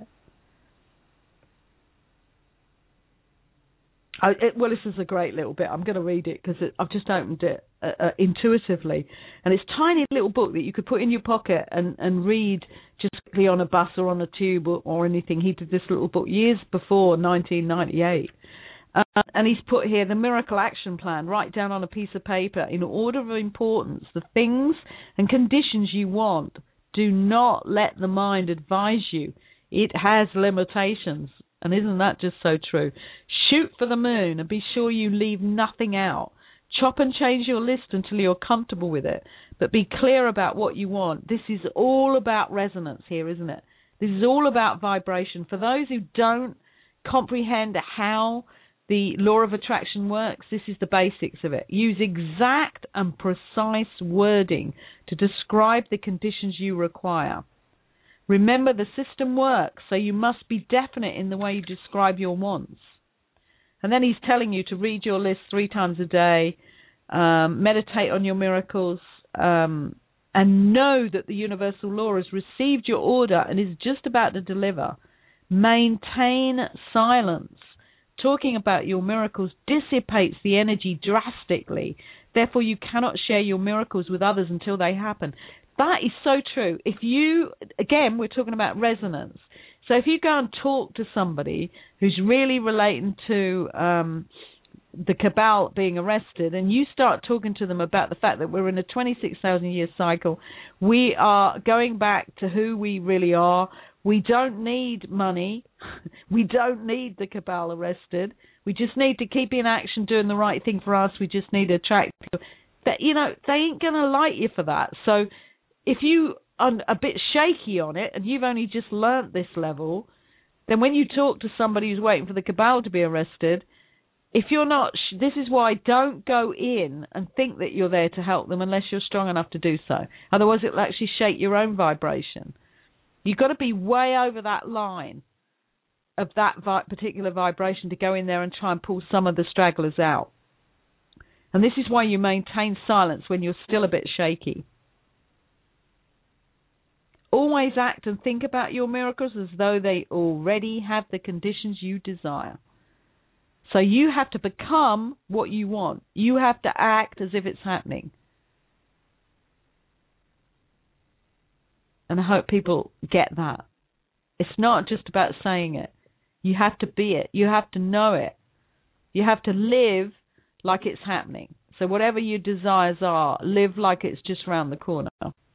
Well, this is a great little bit. I'm going to read it because I've just opened it intuitively. And it's a tiny little book that you could put in your pocket and read just quickly on a bus or on a tube or anything. He did this little book years before 1998. And he's put here the Miracle Action Plan. Write down on a piece of paper in order of importance the things and conditions you want. Do not let the mind advise you. It has limitations. And isn't that just so true? Shoot for the moon and be sure you leave nothing out. Chop and change your list until you're comfortable with it. But be clear about what you want. This is all about resonance here, isn't it? This is all about vibration. For those who don't comprehend how the law of attraction works, this is the basics of it. Use exact and precise wording to describe the conditions you require. Remember, the system works, so you must be definite in the way you describe your wants. And then he's telling you to read your list 3 times a day, meditate on your miracles, and know that the universal law has received your order and is just about to deliver. Maintain silence. Talking about your miracles dissipates the energy drastically. Therefore, you cannot share your miracles with others until they happen. That is so true. If you, again, we're talking about resonance. So if you go and talk to somebody who's really relating to the cabal being arrested, and you start talking to them about the fact that we're in a 26,000-year cycle, we are going back to who we really are. We don't need money. We don't need the cabal arrested. We just need to keep in action, doing the right thing for us. We just need to attract people. That, you know, they ain't going to like you for that. So if you are a bit shaky on it and you've only just learnt this level, then when you talk to somebody who's waiting for the cabal to be arrested, if you're not, this is why don't go in and think that you're there to help them unless you're strong enough to do so. Otherwise, it'll actually shake your own vibration. You've got to be way over that line of that particular vibration to go in there and try and pull some of the stragglers out. And this is why you maintain silence when you're still a bit shaky. Always act and think about your miracles as though they already have the conditions you desire. So you have to become what you want. You have to act as if it's happening. And I hope people get that. It's not just about saying it. You have to be it. You have to know it. You have to live like it's happening. So whatever your desires are, live like it's just round the corner.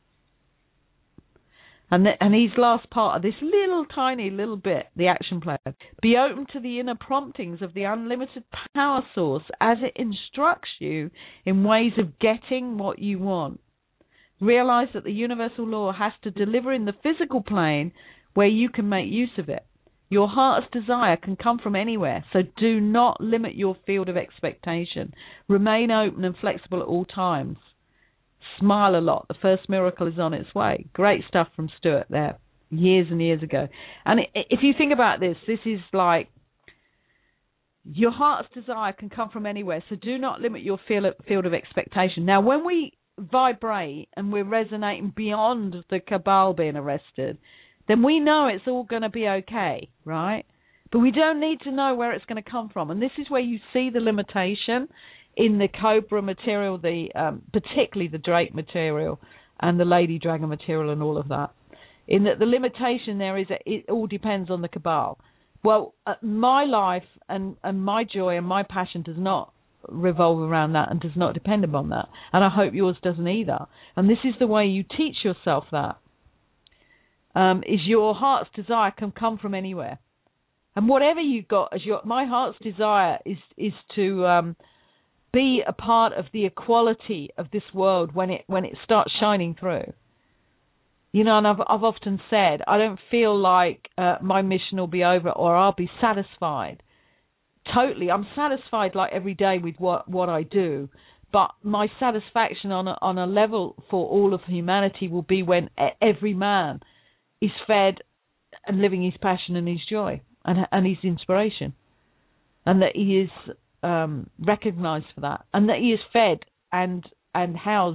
And his last part of this little tiny little bit, the action plan, be open to the inner promptings of the unlimited power source as it instructs you in ways of getting what you want. Realize that the universal law has to deliver in the physical plane where you can make use of it. Your heart's desire can come from anywhere, so do not limit your field of expectation. Remain open and flexible at all times. Smile a lot. The first miracle is on its way. Great stuff from Stuart there, years and years ago. And if you think about this, this is like your heart's desire can come from anywhere, so do not limit your field of expectation. Now, when we vibrate and we're resonating beyond the cabal being arrested, then we know it's all going to be okay, right? But we don't need to know where it's going to come from. And this is where you see the limitation in the Cobra material, particularly the Drake material and the Lady Dragon material and all of that. In that the limitation there is that it all depends on the cabal. Well, my life and my joy and my passion does not revolve around that and does not depend upon that. And I hope yours doesn't either. And this is the way you teach yourself that. Is your heart's desire can come from anywhere. And whatever you've got as my heart's desire is to be a part of the equality of this world when it starts shining through. You know, and I've often said, I don't feel like my mission will be over or I'll be satisfied. Totally, I'm satisfied like every day with what I do, but my satisfaction on a level for all of humanity will be when every man is fed and living his passion and his joy and his inspiration, and that he is recognized for that, and that he is fed and housed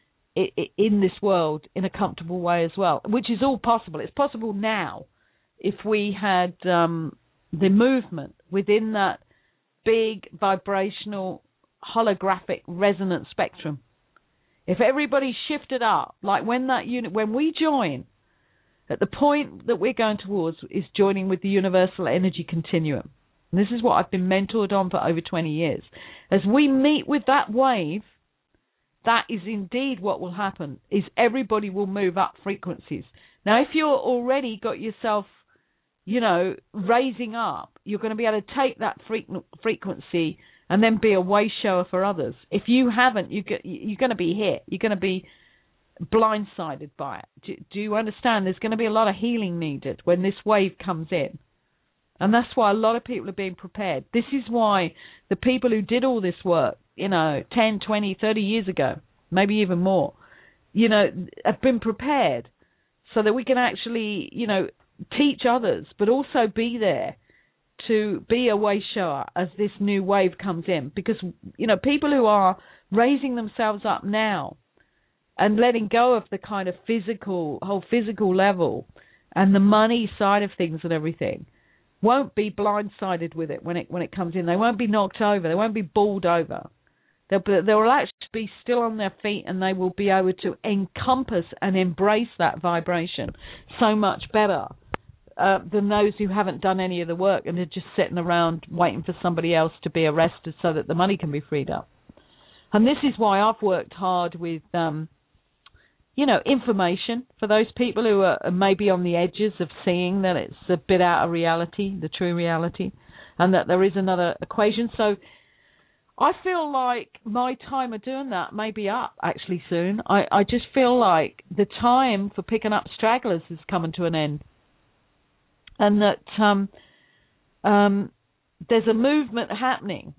in this world in a comfortable way as well, which is all possible. It's possible now if we had the movement within that big vibrational holographic resonance spectrum. If everybody shifted up, like when we join, at the point that we're going towards is joining with the universal energy continuum. And this is what I've been mentored on for over 20 years. As we meet with that wave, that is indeed what will happen, is everybody will move up frequencies. Now, if you're already got yourself, raising up, you're going to be able to take that frequency and then be a way shower for others. If you haven't, you're going to be hit. You're going to be blindsided by it. Do you understand? There's going to be a lot of healing needed when this wave comes in. And that's why a lot of people are being prepared. This is why the people who did all this work, 10, 20, 30 years ago, maybe even more, have been prepared so that we can actually, teach others, but also be there to be a way shower as this new wave comes in. Because, people who are raising themselves up now and letting go of the kind of whole physical level and the money side of things and everything, won't be blindsided with it when it comes in. They won't be knocked over. They won't be bowled over. They will actually be still on their feet, and they will be able to encompass and embrace that vibration so much better than those who haven't done any of the work and are just sitting around waiting for somebody else to be arrested so that the money can be freed up. And this is why I've worked hard with, information for those people who are maybe on the edges of seeing that it's a bit out of reality, the true reality, and that there is another equation. So I feel like my time of doing that may be up actually soon. I just feel like the time for picking up stragglers is coming to an end. And that there's a movement happening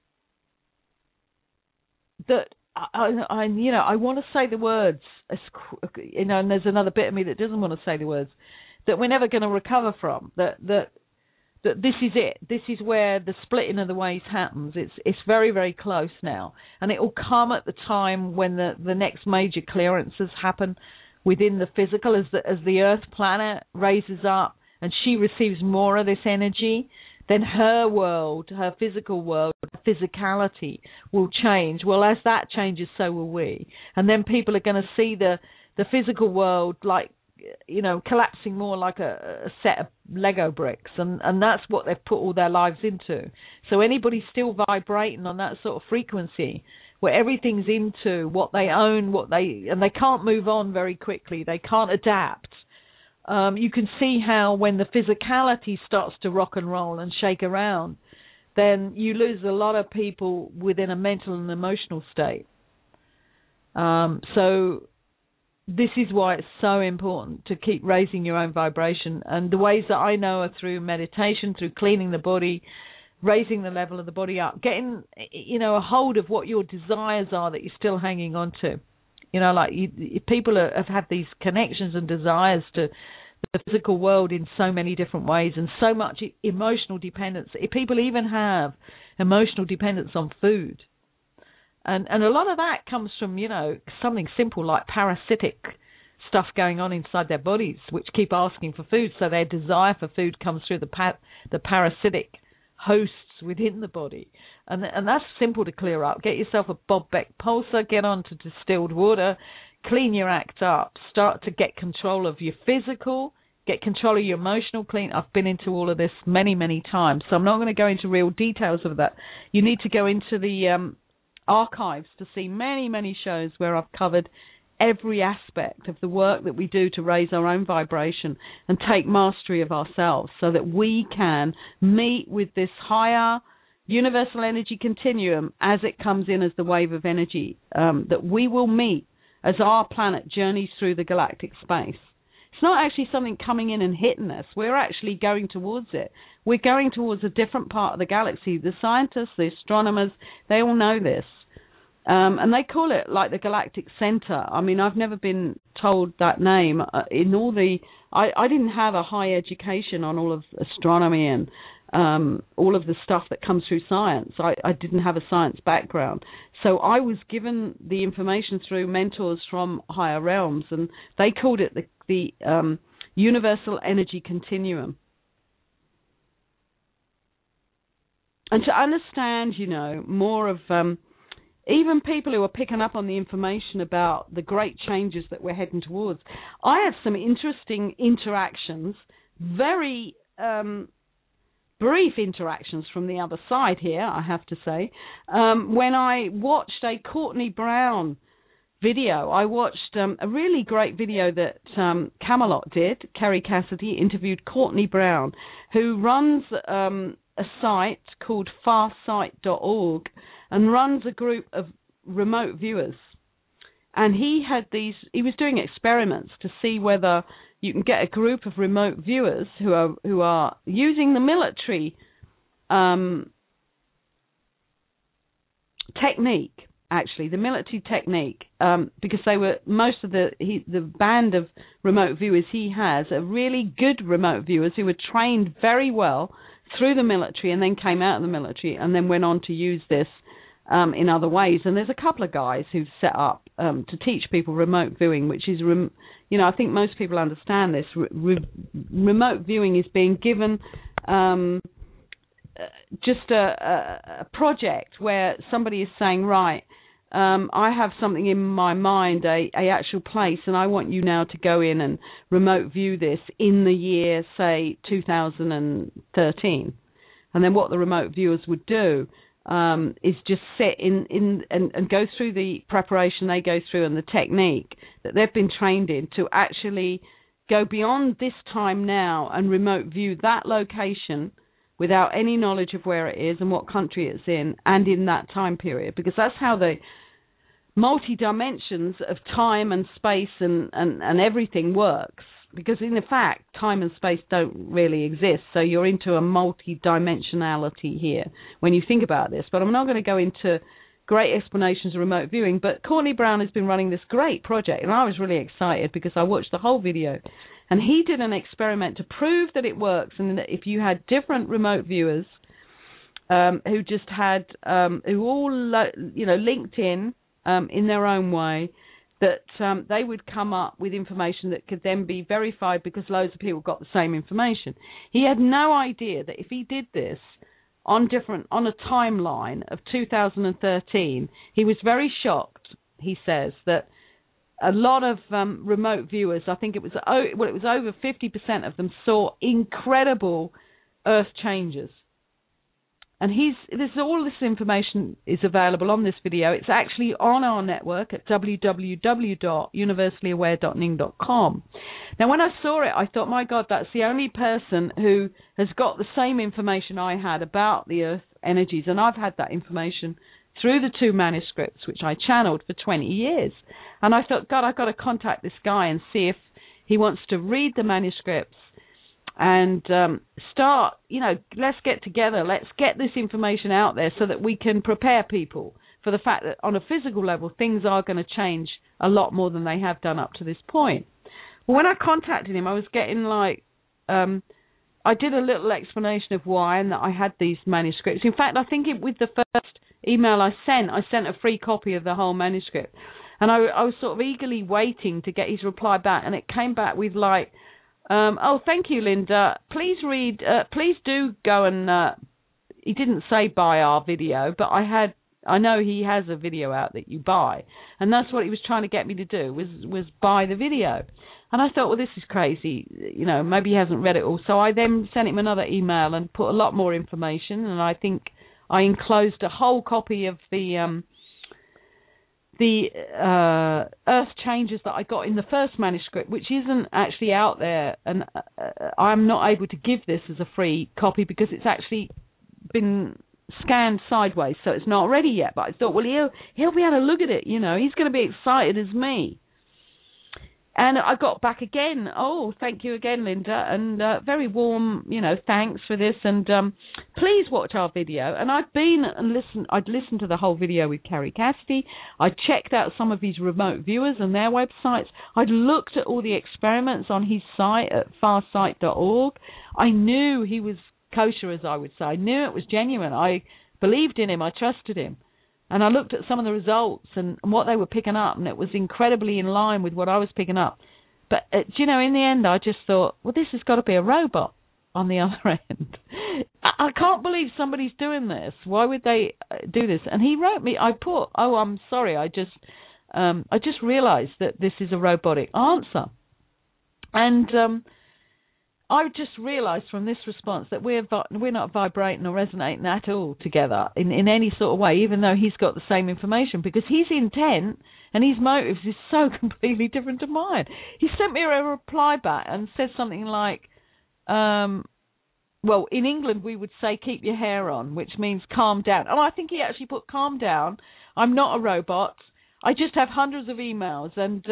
that I want to say the words, and there's another bit of me that doesn't want to say the words, that we're never going to recover from. That this is it. This is where the splitting of the ways happens. It's very, very close now, and it will come at the time when the next major clearances happen within the physical, as the Earth planet raises up and she receives more of this energy. Then her world, her physical world, physicality will change. Well, as that changes, so will we. And then people are going to see the physical world like, collapsing more like a set of Lego bricks. And that's what they've put all their lives into. So anybody still vibrating on that sort of frequency, where everything's into what they own, and they can't move on very quickly. They can't adapt. You can see how when the physicality starts to rock and roll and shake around, then you lose a lot of people within a mental and emotional state. So this is why it's so important to keep raising your own vibration. And the ways that I know are through meditation, through cleaning the body, raising the level of the body up, getting, a hold of what your desires are that you're still hanging on to. People have had these connections and desires to the physical world in so many different ways, and so much emotional dependence. People even have emotional dependence on food. And a lot of that comes from, something simple like parasitic stuff going on inside their bodies, which keep asking for food. So their desire for food comes through the parasitic hosts within the body. And that's simple to clear up. Get yourself a Bob Beck pulsar, get on to distilled water, clean your act up, start to get control of your physical, get control of your emotional clean. I've been into all of this many, many times, so I'm not going to go into real details of that. You need to go into the archives to see many, many shows where I've covered every aspect of the work that we do to raise our own vibration and take mastery of ourselves so that we can meet with this higher universal energy continuum as it comes in as the wave of energy that we will meet as our planet journeys through the galactic space. It's not actually something coming in and hitting us. We're actually going towards it. We're going towards a different part of the galaxy. The scientists, the astronomers, they all know this. And they call it like the galactic center. I mean, I've never been told that name. I didn't have a high education on all of astronomy and all of the stuff that comes through science. I didn't have a science background. So I was given the information through mentors from higher realms, and they called it the universal energy continuum. And to understand, more of even people who are picking up on the information about the great changes that we're heading towards, I have some interesting interactions, very brief interactions from the other side here, I have to say. When I watched a Courtney Brown video, I watched a really great video that Camelot did. Kerry Cassidy interviewed Courtney Brown, who runs a site called farsight.org and runs a group of remote viewers. And he was doing experiments to see whether you can get a group of remote viewers who are using the military technique, actually, the military technique, because they were most of the band of remote viewers he has are really good remote viewers who were trained very well through the military and then came out of the military and then went on to use this in other ways. And there's a couple of guys who've set up to teach people remote viewing, which is, I think most people understand this. Remote viewing is being given just a project where somebody is saying, right, I have something in my mind, a actual place, and I want you now to go in and remote view this in the year, say, 2013. And then what the remote viewers would do is just sit in and go through the preparation they go through and the technique that they've been trained in to actually go beyond this time now and remote view that location without any knowledge of where it is and what country it's in and in that time period, because that's how the multi-dimensions of time and space and everything works, because in fact time and space don't really exist, so you're into a multi-dimensionality here when you think about this. But I'm not going to go into great explanations of remote viewing, but Courtney Brown has been running this great project, and I was really excited because I watched the whole video, and he did an experiment to prove that it works, and that if you had different remote viewers who just had who all linked in their own way, that they would come up with information that could then be verified because loads of people got the same information. He had no idea that if he did this on a timeline of 2013, he was very shocked, he says, that a lot of remote viewers, I think it was over 50% of them saw incredible Earth changes. And all this information is available on this video. It's actually on our network at www.universallyaware.ning.com. Now, when I saw it, I thought, my God, that's the only person who has got the same information I had about the Earth energies. And I've had that information through the 2 manuscripts, which I channeled for 20 years. And I thought, God, I've got to contact this guy and see if he wants to read the manuscripts and start, let's get together, let's get this information out there so that we can prepare people for the fact that on a physical level, things are going to change a lot more than they have done up to this point. Well, when I contacted him, I was getting I did a little explanation of why and that I had these manuscripts. In fact, I think with the first email I sent a free copy of the whole manuscript. And I was sort of eagerly waiting to get his reply back, and it came back with oh, thank you, Linda. Please do go and, he didn't say buy our video, but I know he has a video out that you buy. And that's what he was trying to get me to do, was buy the video. And I thought, well, this is crazy. Maybe he hasn't read it all. So I then sent him another email and put a lot more information. And I think I enclosed a whole copy of the Earth changes that I got in the first manuscript, which isn't actually out there, and I'm not able to give this as a free copy because it's actually been scanned sideways, so it's not ready yet. But I thought, well, he'll be able to look at it, he's going to be excited as me. And I got back again, oh, thank you again, Linda, and very warm, thanks for this, and please watch our video. And I'd listened to the whole video with Kerry Cassidy. I checked out some of his remote viewers and their websites. I'd looked at all the experiments on his site at farsight.org. I knew he was kosher, as I would say. I knew it was genuine. I believed in him. I trusted him. And I looked at some of the results and what they were picking up, and it was incredibly in line with what I was picking up. But, in the end, I just thought, well, this has got to be a robot on the other end. I can't believe somebody's doing this. Why would they do this? And he wrote me, I'm sorry, I just realized that this is a robotic answer. And I just realised from this response that we're not vibrating or resonating at all together in any sort of way, even though he's got the same information, because his intent and his motives is so completely different to mine. He sent me a reply back and said something like, well, in England we would say keep your hair on, which means calm down. And I think he actually put calm down. I'm not a robot. I just have hundreds of emails, and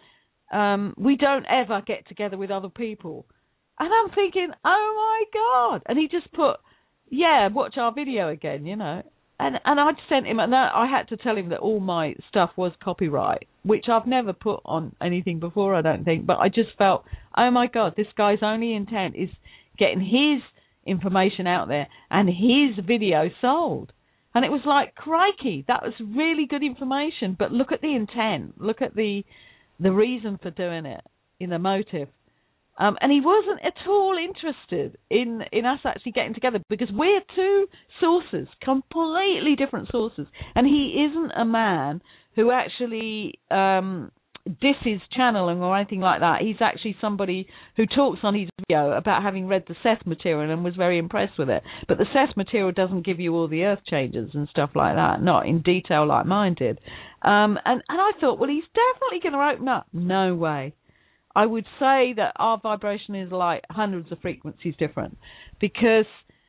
we don't ever get together with other people. And I'm thinking, oh, my God. And he just put, watch our video again, And I'd sent him, and I had to tell him that all my stuff was copyright, which I've never put on anything before, I don't think. But I just felt, oh, my God, this guy's only intent is getting his information out there and his video sold. And it was like, crikey, that was really good information. But look at the intent. Look at the reason for doing it, the motive. And he wasn't at all interested in us actually getting together, because we're two sources, completely different sources. And he isn't a man who actually disses channeling or anything like that. He's actually somebody who talks on his video about having read the Seth material and was very impressed with it. But the Seth material doesn't give you all the earth changes and stuff like that, not in detail like mine did. And I thought, well, he's definitely going to open up. No way. I would say that our vibration is like hundreds of frequencies different, because,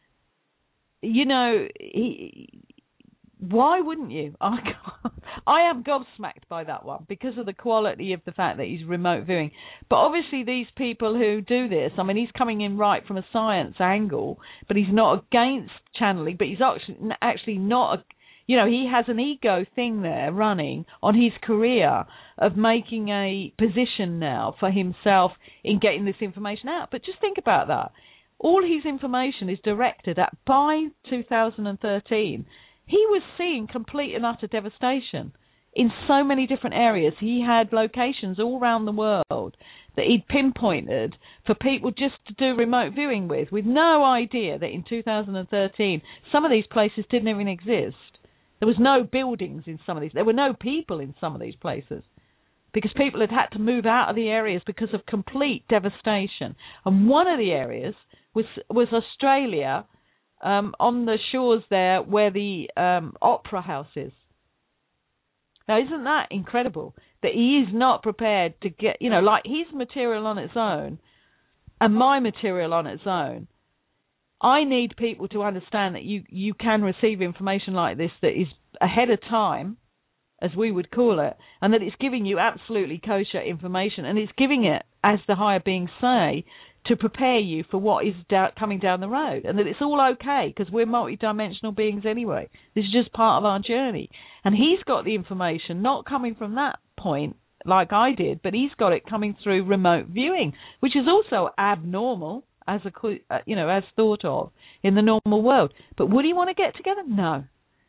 why wouldn't you? I am gobsmacked by that one because of the quality of the fact that he's remote viewing. But obviously these people who do this, I mean, he's coming in right from a science angle, but he's not against channeling, but he's actually not he has an ego thing there running on his career of making a position now for himself in getting this information out. But just think about that. All his information is directed at, by 2013, he was seeing complete and utter devastation in so many different areas. He had locations all around the world that he'd pinpointed for people just to do remote viewing with no idea that in 2013 some of these places didn't even exist. There was no buildings in some of these. There were no people in some of these places because people had to move out of the areas because of complete devastation. And one of the areas was Australia, on the shores there where the Opera House is. Now, isn't that incredible that he is not prepared to get, like his material on its own and my material on its own. I need people to understand that you can receive information like this that is ahead of time, as we would call it, and that it's giving you absolutely kosher information, and it's giving it, as the higher beings say, to prepare you for what is coming down the road, and that it's all okay because we're multidimensional beings anyway. This is just part of our journey. And he's got the information not coming from that point like I did, but he's got it coming through remote viewing, which is also abnormal as as thought of in the normal world. But would he want to get together? No.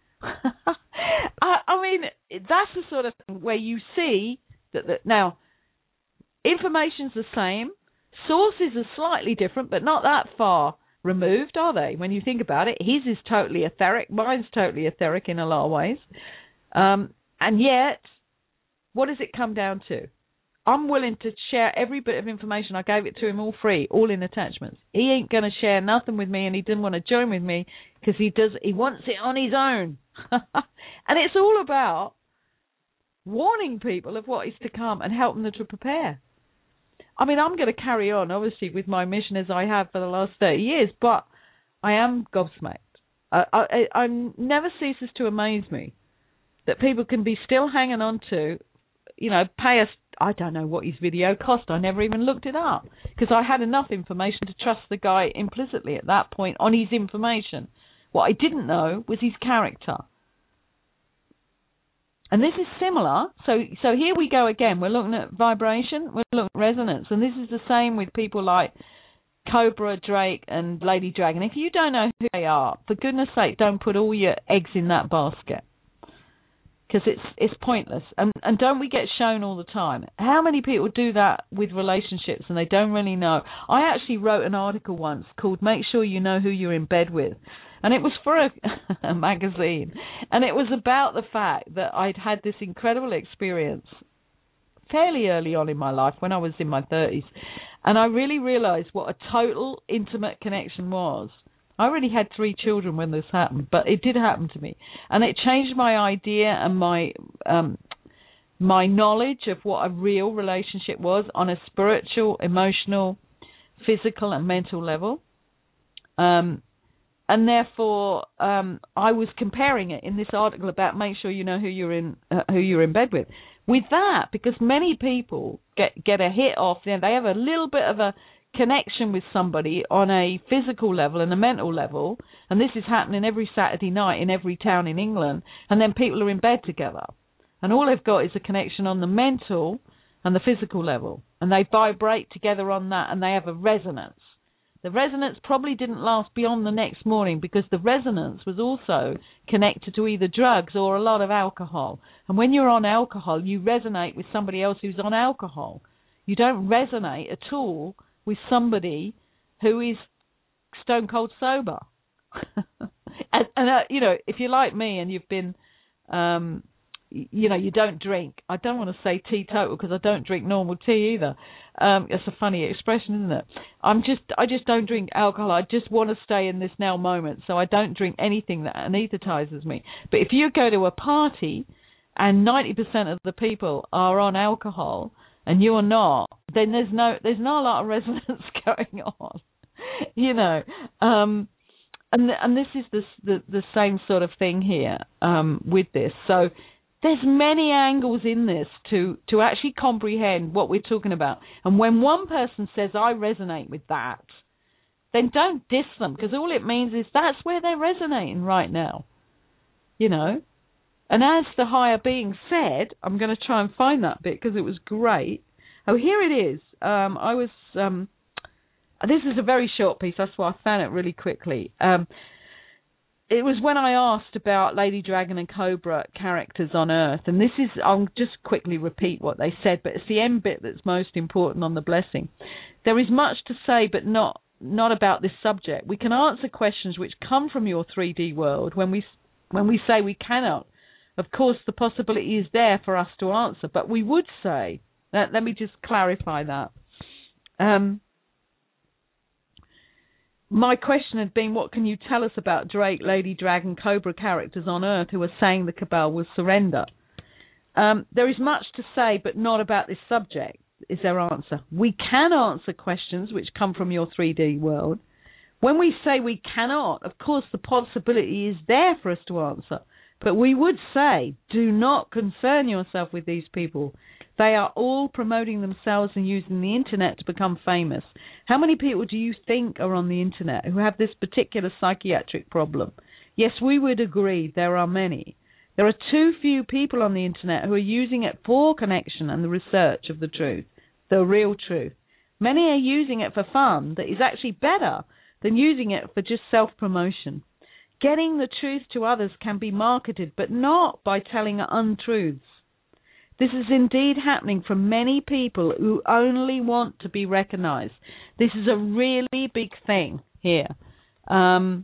I mean, that's the sort of thing where you see that now information's the same, sources are slightly different, but not that far removed, are they? When you think about it, his is totally etheric, mine's totally etheric in a lot of ways, and yet, what does it come down to? I'm willing to share every bit of information. I gave it to him all free, all in attachments. He ain't going to share nothing with me, and he didn't want to join with me because he wants it on his own. And it's all about warning people of what is to come and helping them to prepare. I mean, I'm going to carry on, obviously, with my mission as I have for the last 30 years, but I am gobsmacked. I never ceases to amaze me that people can be still hanging on to, pay us. I don't know what his video cost. I never even looked it up because I had enough information to trust the guy implicitly at that point on his information. What I didn't know was his character. And this is similar. So here we go again. We're looking at vibration. We're looking at resonance. And this is the same with people like Cobra, Drake, and Lady Dragon. If you don't know who they are, for goodness sake, don't put all your eggs in that basket. Because it's pointless. And don't we get shown all the time? How many people do that with relationships and they don't really know? I actually wrote an article once called Make Sure You Know Who You're in Bed With. And it was for a magazine. And it was about the fact that I'd had this incredible experience fairly early on in my life when I was in my 30s. And I really realized what a total intimate connection was. I already had 3 children when this happened, but it did happen to me. And it changed my idea and my knowledge of what a real relationship was on a spiritual, emotional, physical and mental level. And therefore, I was comparing it in this article about make sure you know who you're in bed with. With that, because many people get a hit off, they have a little bit of a connection with somebody on a physical level and a mental level, and this is happening every Saturday night in every town in England, and then people are in bed together. And all they've got is a connection on the mental and the physical level, and they vibrate together on that, and they have a resonance. The resonance probably didn't last beyond the next morning because the resonance was also connected to either drugs or a lot of alcohol. And when you're on alcohol, you resonate with somebody else who's on alcohol. You don't resonate at all with somebody who is stone cold sober. and you know, if you're like me and you've been, you know, you don't drink. I don't want to say teetotal because I don't drink normal tea either. It's a funny expression, isn't it? I just don't drink alcohol. I just want to stay in this now moment, so I don't drink anything that anesthetizes me. But if you go to a party and 90% of the people are on alcohol and you're not, then there's not a lot of resonance going on, you know. And this is the same sort of thing here with this. So there's many angles in this to actually comprehend what we're talking about. And when one person says, I resonate with that, then don't diss them, because all it means is that's where they're resonating right now, you know. And as the higher being said, I'm going to try and find that bit because it was great. Oh, here it is. This is a very short piece. That's why I found it really quickly. It was when I asked about Lady Dragon and Cobra characters on Earth, and this is, I'll just quickly repeat what they said, but it's the end bit that's most important on the blessing. There is much to say, but not about this subject. We can answer questions which come from your 3D world when we say we cannot. Of course, the possibility is there for us to answer, but we would say, let me just clarify that. My question had been, what can you tell us about Drake, Lady Dragon, Cobra characters on Earth who are saying the Cabal will surrender? There is much to say, but not about this subject, is their answer. We can answer questions which come from your 3D world. When we say we cannot, of course the possibility is there for us to answer. But we would say, do not concern yourself with these people. They are all promoting themselves and using the internet to become famous. How many people do you think are on the internet who have this particular psychiatric problem? Yes, we would agree there are many. There are too few people on the internet who are using it for connection and the research of the truth, the real truth. Many are using it for fun that is actually better than using it for just self-promotion. Getting the truth to others can be marketed, but not by telling untruths. This is indeed happening from many people who only want to be recognized. This is a really big thing here. That,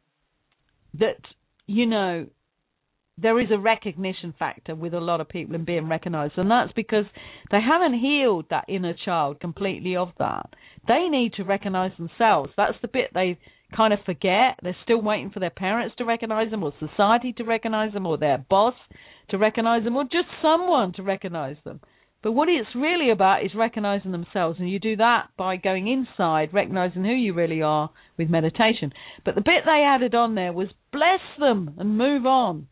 you know, there is a recognition factor with a lot of people in being recognized, and that's because they haven't healed that inner child completely of that. They need to recognize themselves. That's the bit they kind of forget. They're still waiting for their parents to recognize them, or society to recognize them, or their boss to recognize them, or just someone to recognize them. But what it's really about is recognizing themselves, and you do that by going inside, recognizing who you really are with meditation. But the bit they added on there was bless them and move on.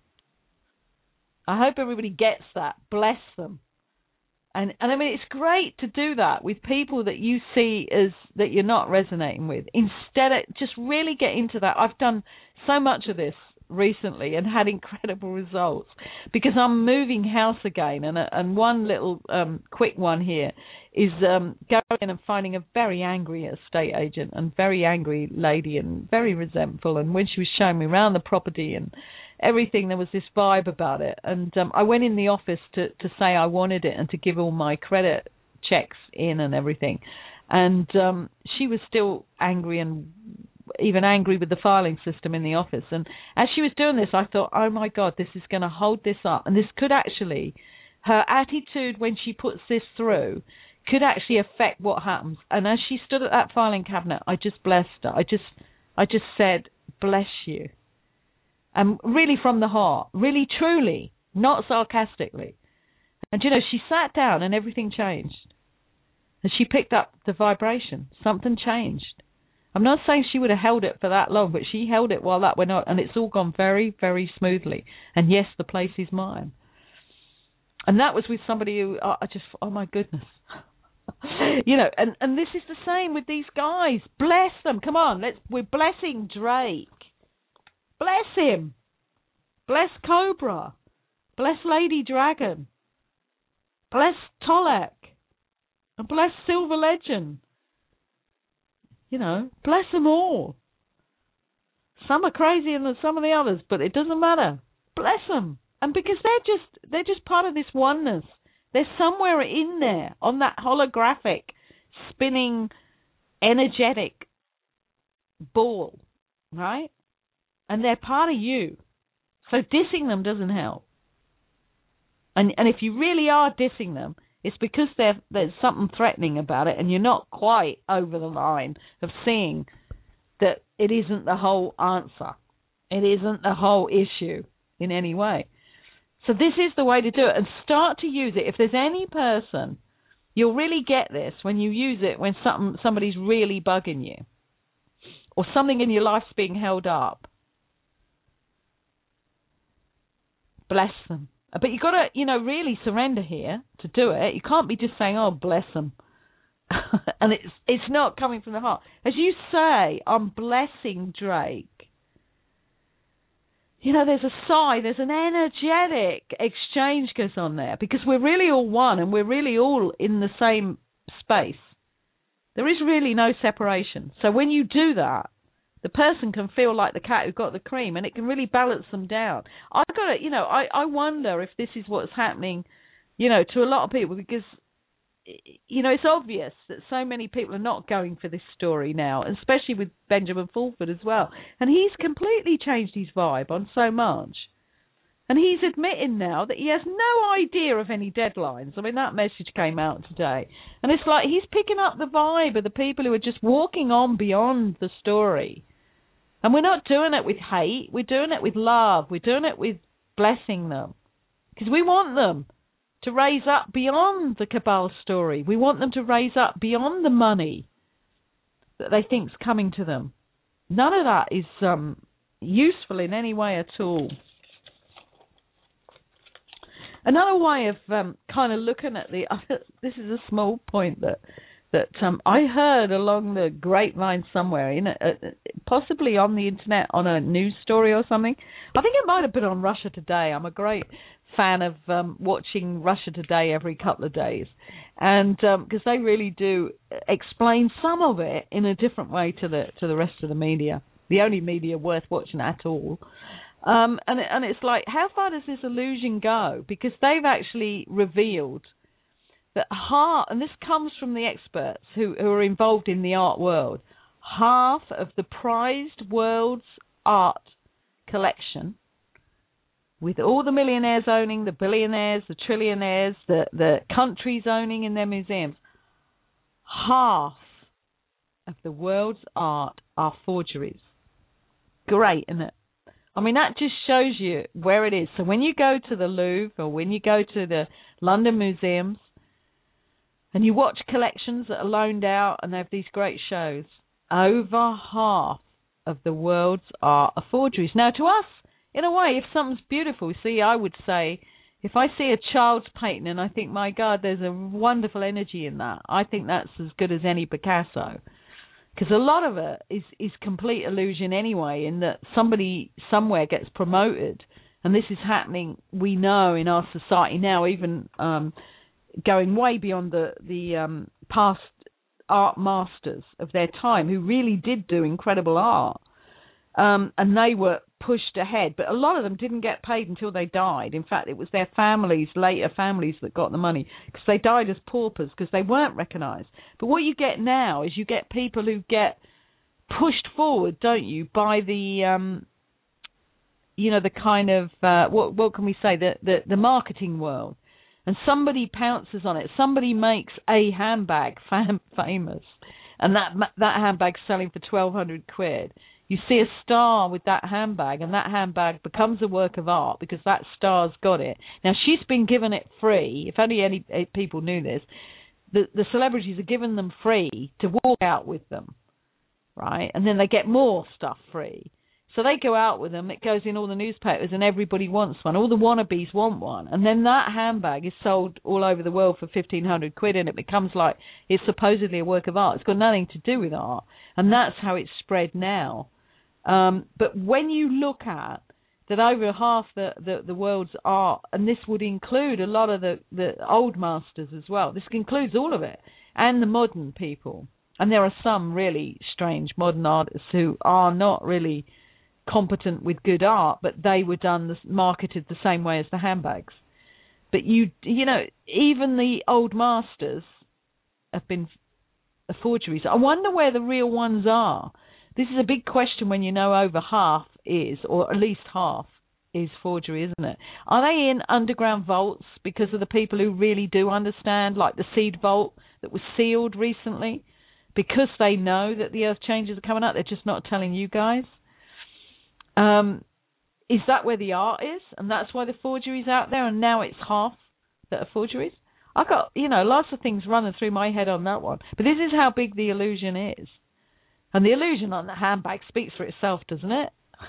I hope everybody gets that. Bless them. And I mean, it's great to do that with people that you see as that you're not resonating with. Instead of just really get into that. I've done so much of this recently and had incredible results because I'm moving house again. And one little quick one here is going in and finding a very angry estate agent and very angry lady and very resentful. And when she was showing me around the property and everything, there was this vibe about it. And I went in the office to say I wanted it and to give all my credit checks in and everything. And she was still angry, and even angry with the filing system in the office. And as she was doing this, I thought, oh my God, this is going to hold this up. And this could actually, her attitude when she puts this through could actually affect what happens. And as she stood at that filing cabinet, I just blessed her. I just said, bless you. And really from the heart, really truly, not sarcastically. And, you know, she sat down and everything changed. And she picked up the vibration. Something changed. I'm not saying she would have held it for that long, but she held it while that went on. And it's all gone very, very smoothly. And yes, the place is mine. And that was with somebody who, oh my goodness. You know, and this is the same with these guys. Bless them. Come on, we're blessing Drake. Bless him. Bless Cobra. Bless Lady Dragon. Bless Tolek. And bless Silver Legend. You know, bless them all. Some are crazier than some of the others, but it doesn't matter. Bless them. And because they're just part of this oneness. They're somewhere in there on that holographic spinning energetic ball, right? And they're part of you. So dissing them doesn't help. And if you really are dissing them, it's because there's something threatening about it, and you're not quite over the line of seeing that it isn't the whole answer. It isn't the whole issue in any way. So this is the way to do it, and start to use it. If there's any person, you'll really get this when you use it when somebody's really bugging you, or something in your life's being held up. Bless them. But you've got to, really surrender here to do it. You can't be just saying, oh, bless them. And it's not coming from the heart. As you say, I'm blessing Drake. There's a sigh, there's an energetic exchange goes on there, because we're really all one and we're really all in the same space. There is really no separation. So when you do that, the person can feel like the cat who got the cream, and it can really balance them down. I wonder if this is what's happening, to a lot of people, because, it's obvious that so many people are not going for this story now, especially with Benjamin Fulford as well. And he's completely changed his vibe on so much. And he's admitting now that he has no idea of any deadlines. I mean, that message came out today. And it's like he's picking up the vibe of the people who are just walking on beyond the story. And we're not doing it with hate. We're doing it with love. We're doing it with blessing them. Because we want them to raise up beyond the cabal story. We want them to raise up beyond the money that they think's coming to them. None of that is useful in any way at all. Another way of kind of looking at this is a small point that I heard along the grapevine somewhere, possibly on the internet, on a news story or something. I think it might have been on Russia Today. I'm a great fan of watching Russia Today every couple of days, and because they really do explain some of it in a different way to the rest of the media, the only media worth watching at all. And it's like, how far does this illusion go? Because they've actually revealed that and this comes from the experts who are involved in the art world, half of the prized world's art collection, with all the millionaires owning, the billionaires, the trillionaires, the countries owning in their museums, half of the world's art are forgeries. Great, isn't it? I mean, that just shows you where it is. So when you go to the Louvre or when you go to the London museums and you watch collections that are loaned out and they have these great shows, over half of the world's art are forgeries. Now, to us, in a way, if something's beautiful, see, I would say, if I see a child's painting and I think, my God, there's a wonderful energy in that, I think that's as good as any Picasso. Because a lot of it is complete illusion anyway, in that somebody somewhere gets promoted. And this is happening, we know, in our society now, even going way beyond the past art masters of their time, who really did do incredible art. And they were pushed ahead. But a lot of them didn't get paid until they died. In fact, it was their families, later families, that got the money, because they died as paupers because they weren't recognised. But what you get now is you get people who get pushed forward, don't you, by the, the kind of, what can we say, the marketing world. And somebody pounces on it. Somebody makes a handbag famous. And that handbag's selling for 1,200 quid. You see a star with that handbag, and that handbag becomes a work of art because that star's got it. Now, she's been given it free. If only any people knew this. The celebrities are giving them free to walk out with them, right? And then they get more stuff free. So they go out with them, it goes in all the newspapers, and everybody wants one. All the wannabes want one. And then that handbag is sold all over the world for 1,500 quid, and it becomes like it's supposedly a work of art. It's got nothing to do with art. And that's how it's spread now. But when you look at that, over half the world's art, and this would include a lot of the old masters as well. This includes all of it, and the modern people. And there are some really strange modern artists who are not really competent with good art, but they were marketed the same way as the handbags. But you know, even the old masters have been forgeries. I wonder where the real ones are. This is a big question when you know over half is, or at least half, is forgery, isn't it? Are they in underground vaults because of the people who really do understand, like the seed vault that was sealed recently, because they know that the earth changes are coming up? They're just not telling you guys. Is that where the art is, and that's why the forgery's out there, and now it's half that are forgeries? I've got, lots of things running through my head on that one. But this is how big the illusion is. And the illusion on the handbag speaks for itself, doesn't it?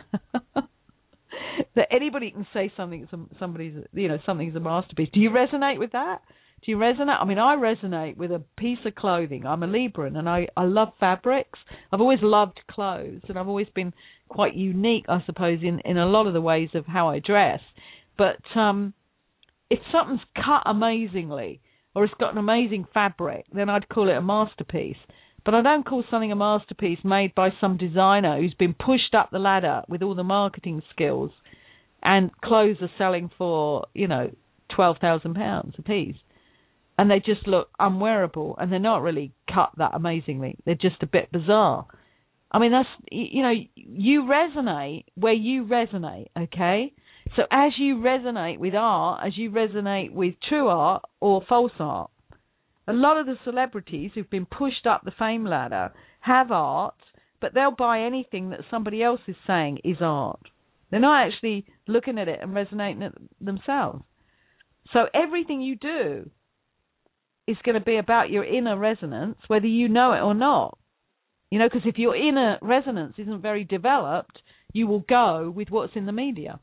That anybody can say something's a masterpiece. Do you resonate with that? Do you resonate? I mean, I resonate with a piece of clothing. I'm a Libran, and I love fabrics. I've always loved clothes, and I've always been quite unique, I suppose, in a lot of the ways of how I dress. But if something's cut amazingly, or it's got an amazing fabric, then I'd call it a masterpiece. But I don't call something a masterpiece made by some designer who's been pushed up the ladder with all the marketing skills, and clothes are selling for, £12,000 a piece. And they just look unwearable, and they're not really cut that amazingly. They're just a bit bizarre. I mean, that's, you resonate where you resonate, okay? So as you resonate with art, as you resonate with true art or false art, a lot of the celebrities who've been pushed up the fame ladder have art, but they'll buy anything that somebody else is saying is art. They're not actually looking at it and resonating it themselves. So everything you do is going to be about your inner resonance, whether you know it or not. Because if your inner resonance isn't very developed, you will go with what's in the media.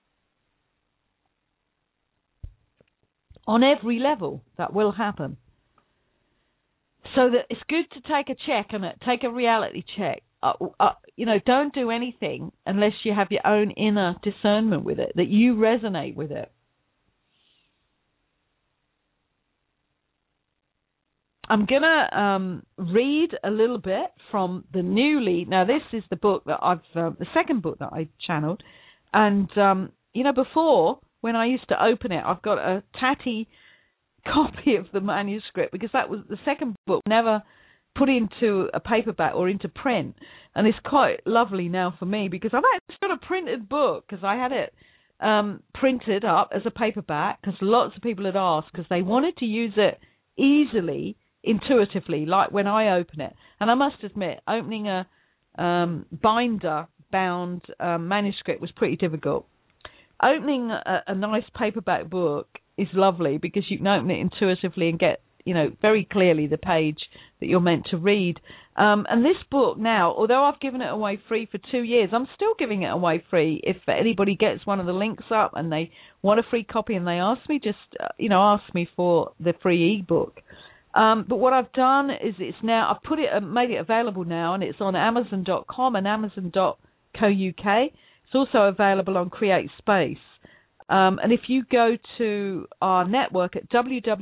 On every level, that will happen. So that it's good to take a check on it, take a reality check. Don't do anything unless you have your own inner discernment with it, that you resonate with it. I'm going to read a little bit from the newly... Now, this is the book that the second book that I channeled. And, before, when I used to open it, I've got a tatty copy of the manuscript, because that was the second book, never put into a paperback or into print. And it's quite lovely now for me, because I've actually got a printed book, because I had it printed up as a paperback, because lots of people had asked, because they wanted to use it easily, intuitively, like when I open it. And I must admit, opening a binder-bound manuscript was pretty difficult. Opening a nice paperback book is lovely, because you can open it intuitively and get, very clearly the page that you're meant to read. And this book now, although I've given it away free for 2 years, I'm still giving it away free. If anybody gets one of the links up and they want a free copy and they ask me, just, ask me for the free ebook. But what I've done is I've made it available now, and it's on Amazon.com and Amazon.co.uk. It's also available on CreateSpace. And if you go to our network at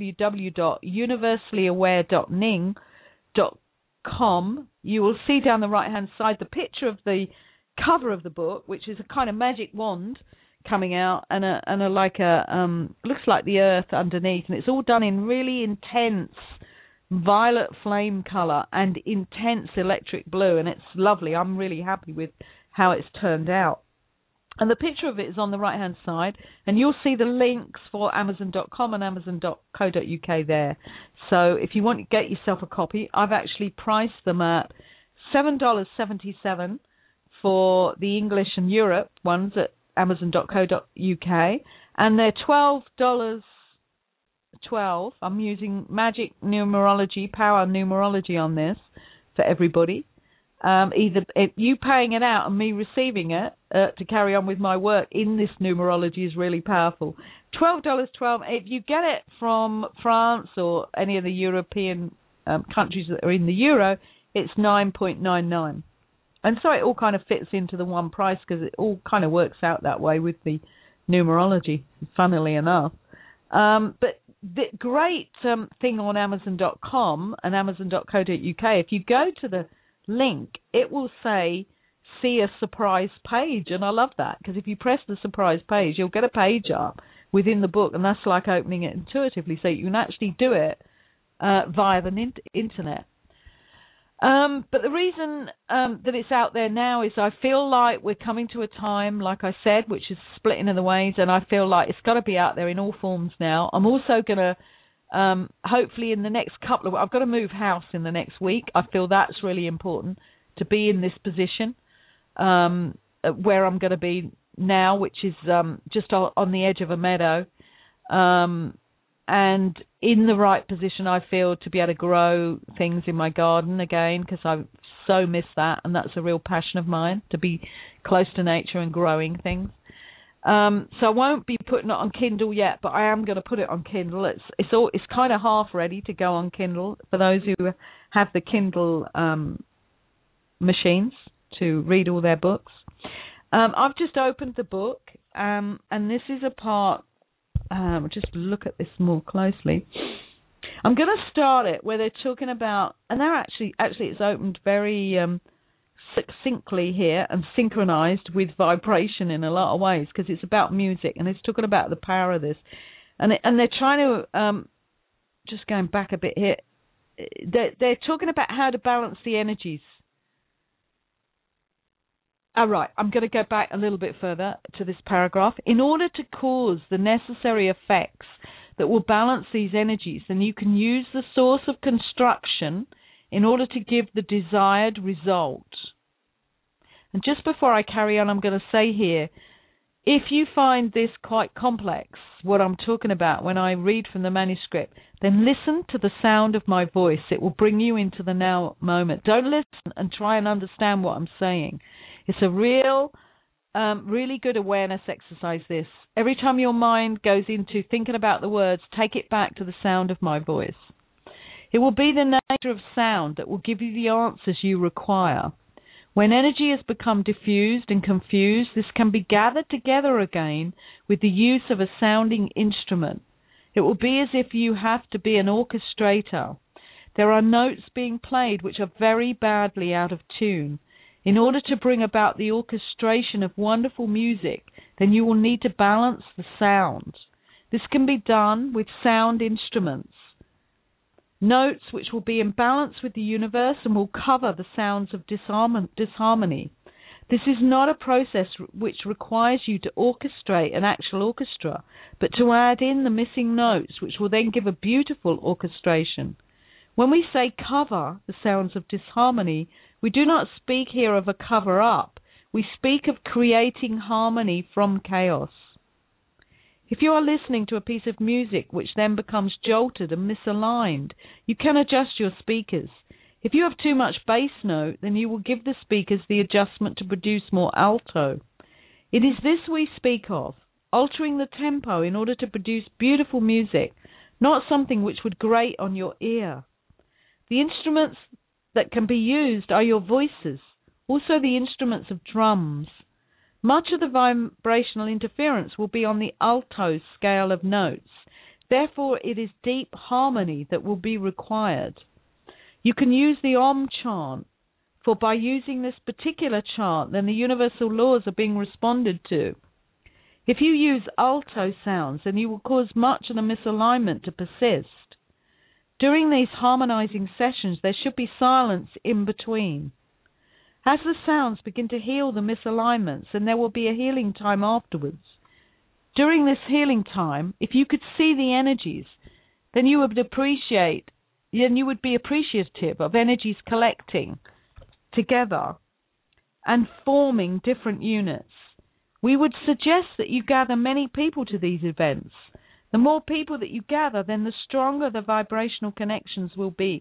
www.universallyaware.ning.com, you will see down the right-hand side the picture of the cover of the book, which is a kind of magic wand coming out, and looks like the earth underneath, and it's all done in really intense violet flame color and intense electric blue, and it's lovely. I'm really happy with how it's turned out. And the picture of it is on the right-hand side, and you'll see the links for Amazon.com and Amazon.co.uk there. So if you want to get yourself a copy, I've actually priced them at $7.77 for the English and Europe ones at Amazon.co.uk, and they're $12.12. I'm using magic numerology, power numerology on this for everybody. Either you paying it out and me receiving it to carry on with my work in this numerology is really powerful. $12.12. If you get it from France or any of the European countries that are in the euro, it's $9.99. And so it all kind of fits into the one price, because it all kind of works out that way with the numerology, funnily enough. But the great thing on Amazon.com and Amazon.co.uk, if you go to the link, it will say, see a surprise page. And I love that, because if you press the surprise page, you'll get a page up within the book, and that's like opening it intuitively. So you can actually do it via the internet. But the reason that it's out there now is I feel like we're coming to a time, like I said, which is splitting of the waves, and I feel like it's got to be out there in all forms now. I'm also going to, hopefully in the next couple of weeks, I've got to move house in the next week. I feel that's really important to be in this position where I'm going to be now, which is just on the edge of a meadow. And in the right position, I feel, to be able to grow things in my garden again, because I so miss that, and that's a real passion of mine, to be close to nature and growing things. So I won't be putting it on Kindle yet, but I am going to put it on Kindle. It's kind of half ready to go on Kindle for those who have the Kindle machines to read all their books. I've just opened the book, and this is a part. Just look at this more closely. I'm going to start it where they're talking about, and they're actually it's opened very succinctly here and synchronized with vibration in a lot of ways, because it's about music and it's talking about the power of this, and they're trying to just going back a bit here. They're talking about how to balance the energies. All right, I'm going to go back a little bit further to this paragraph. In order to cause the necessary effects that will balance these energies, then you can use the source of construction in order to give the desired result. And just before I carry on, I'm going to say here, if you find this quite complex, what I'm talking about when I read from the manuscript, then listen to the sound of my voice. It will bring you into the now moment. Don't listen and try and understand what I'm saying. It's a really good awareness exercise, this. Every time your mind goes into thinking about the words, take it back to the sound of my voice. It will be the nature of sound that will give you the answers you require. When energy has become diffused and confused, this can be gathered together again with the use of a sounding instrument. It will be as if you have to be an orchestrator. There are notes being played which are very badly out of tune. In order to bring about the orchestration of wonderful music, then you will need to balance the sound. This can be done with sound instruments. Notes which will be in balance with the universe and will cover the sounds of disharmony. This is not a process which requires you to orchestrate an actual orchestra, but to add in the missing notes, which will then give a beautiful orchestration. When we say cover the sounds of disharmony, we do not speak here of a cover-up. We speak of creating harmony from chaos. If you are listening to a piece of music which then becomes jolted and misaligned, you can adjust your speakers. If you have too much bass note, then you will give the speakers the adjustment to produce more alto. It is this we speak of, altering the tempo in order to produce beautiful music, not something which would grate on your ear. The instruments that can be used are your voices, also the instruments of drums. Much of the vibrational interference will be on the alto scale of notes. Therefore, it is deep harmony that will be required. You can use the Om chant, for by using this particular chant, then the universal laws are being responded to. If you use alto sounds, then you will cause much of the misalignment to persist. During these harmonizing sessions, there should be silence in between. As the sounds begin to heal the misalignments, and there will be a healing time afterwards. During this healing time, if you could see the energies, then you would be appreciative of energies collecting together and forming different units. We would suggest that you gather many people to these events. The more people that you gather, then the stronger the vibrational corrections will be.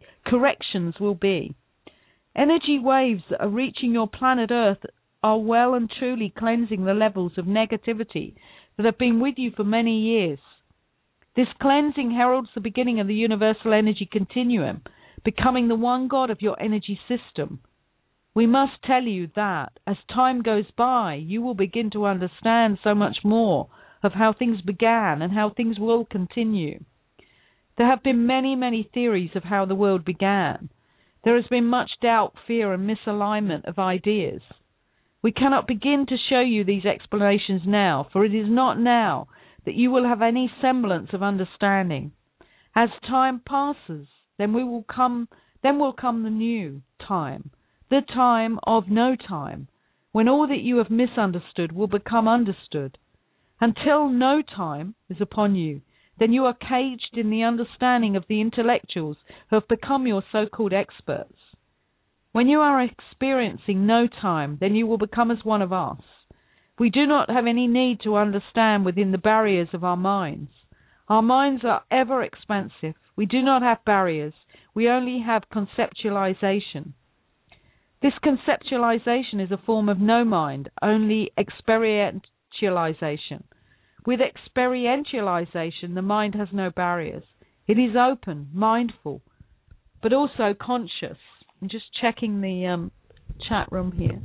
Energy waves that are reaching your planet Earth are well and truly cleansing the levels of negativity that have been with you for many years. This cleansing heralds the beginning of the universal energy continuum, becoming the one God of your energy system. We must tell you that, as time goes by, you will begin to understand so much more of how things began and how things will continue. There have been many, many theories of how the world began. There has been much doubt, fear, and misalignment of ideas. We cannot begin to show you these explanations now, for it is not now that you will have any semblance of understanding. As time passes, then Then will come the new time, the time of no time, when all that you have misunderstood will become understood. Until no time is upon you, then you are caged in the understanding of the intellectuals who have become your so-called experts. When you are experiencing no time, then you will become as one of us. We do not have any need to understand within the barriers of our minds. Our minds are ever expansive. We do not have barriers. We only have conceptualization. This conceptualization is a form of no mind, only experientialization. With experientialization, the mind has no barriers. It is open, mindful, but also conscious. I'm just checking the chat room here.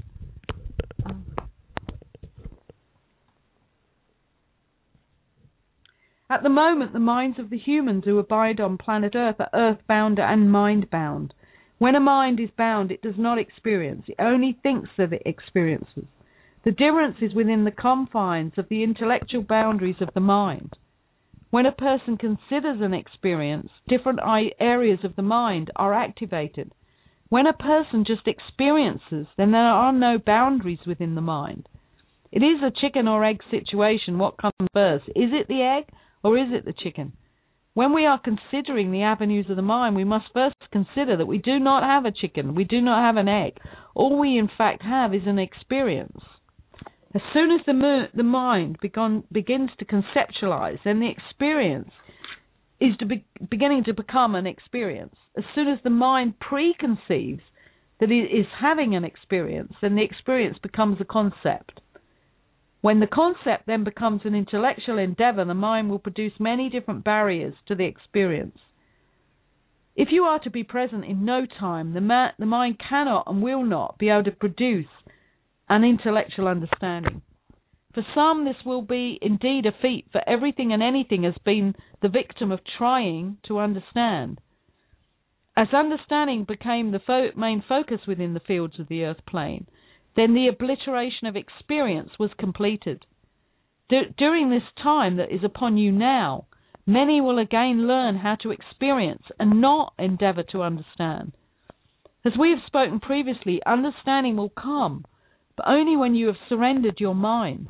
At the moment, the minds of the humans who abide on planet Earth are earth-bound and mind-bound. When a mind is bound, it does not experience. It only thinks that it experiences. The difference is within the confines of the intellectual boundaries of the mind. When a person considers an experience, different areas of the mind are activated. When a person just experiences, then there are no boundaries within the mind. It is a chicken or egg situation. What comes first? Is it the egg or is it the chicken? When we are considering the avenues of the mind, we must first consider that we do not have a chicken, we do not have an egg. All we in fact have is an experience. As soon as the mind begins to conceptualize, then the experience is beginning to become an experience. As soon as the mind preconceives that it is having an experience, then the experience becomes a concept. When the concept then becomes an intellectual endeavor, the mind will produce many different barriers to the experience. If you are to be present in no time, the mind cannot and will not be able to produce an intellectual understanding. For some, this will be indeed a feat, for everything and anything has been the victim of trying to understand. As understanding became the main focus within the fields of the earth plane, then the obliteration of experience was completed. During this time that is upon you now, many will again learn how to experience and not endeavor to understand. As we have spoken previously, understanding will come, but only when you have surrendered your minds.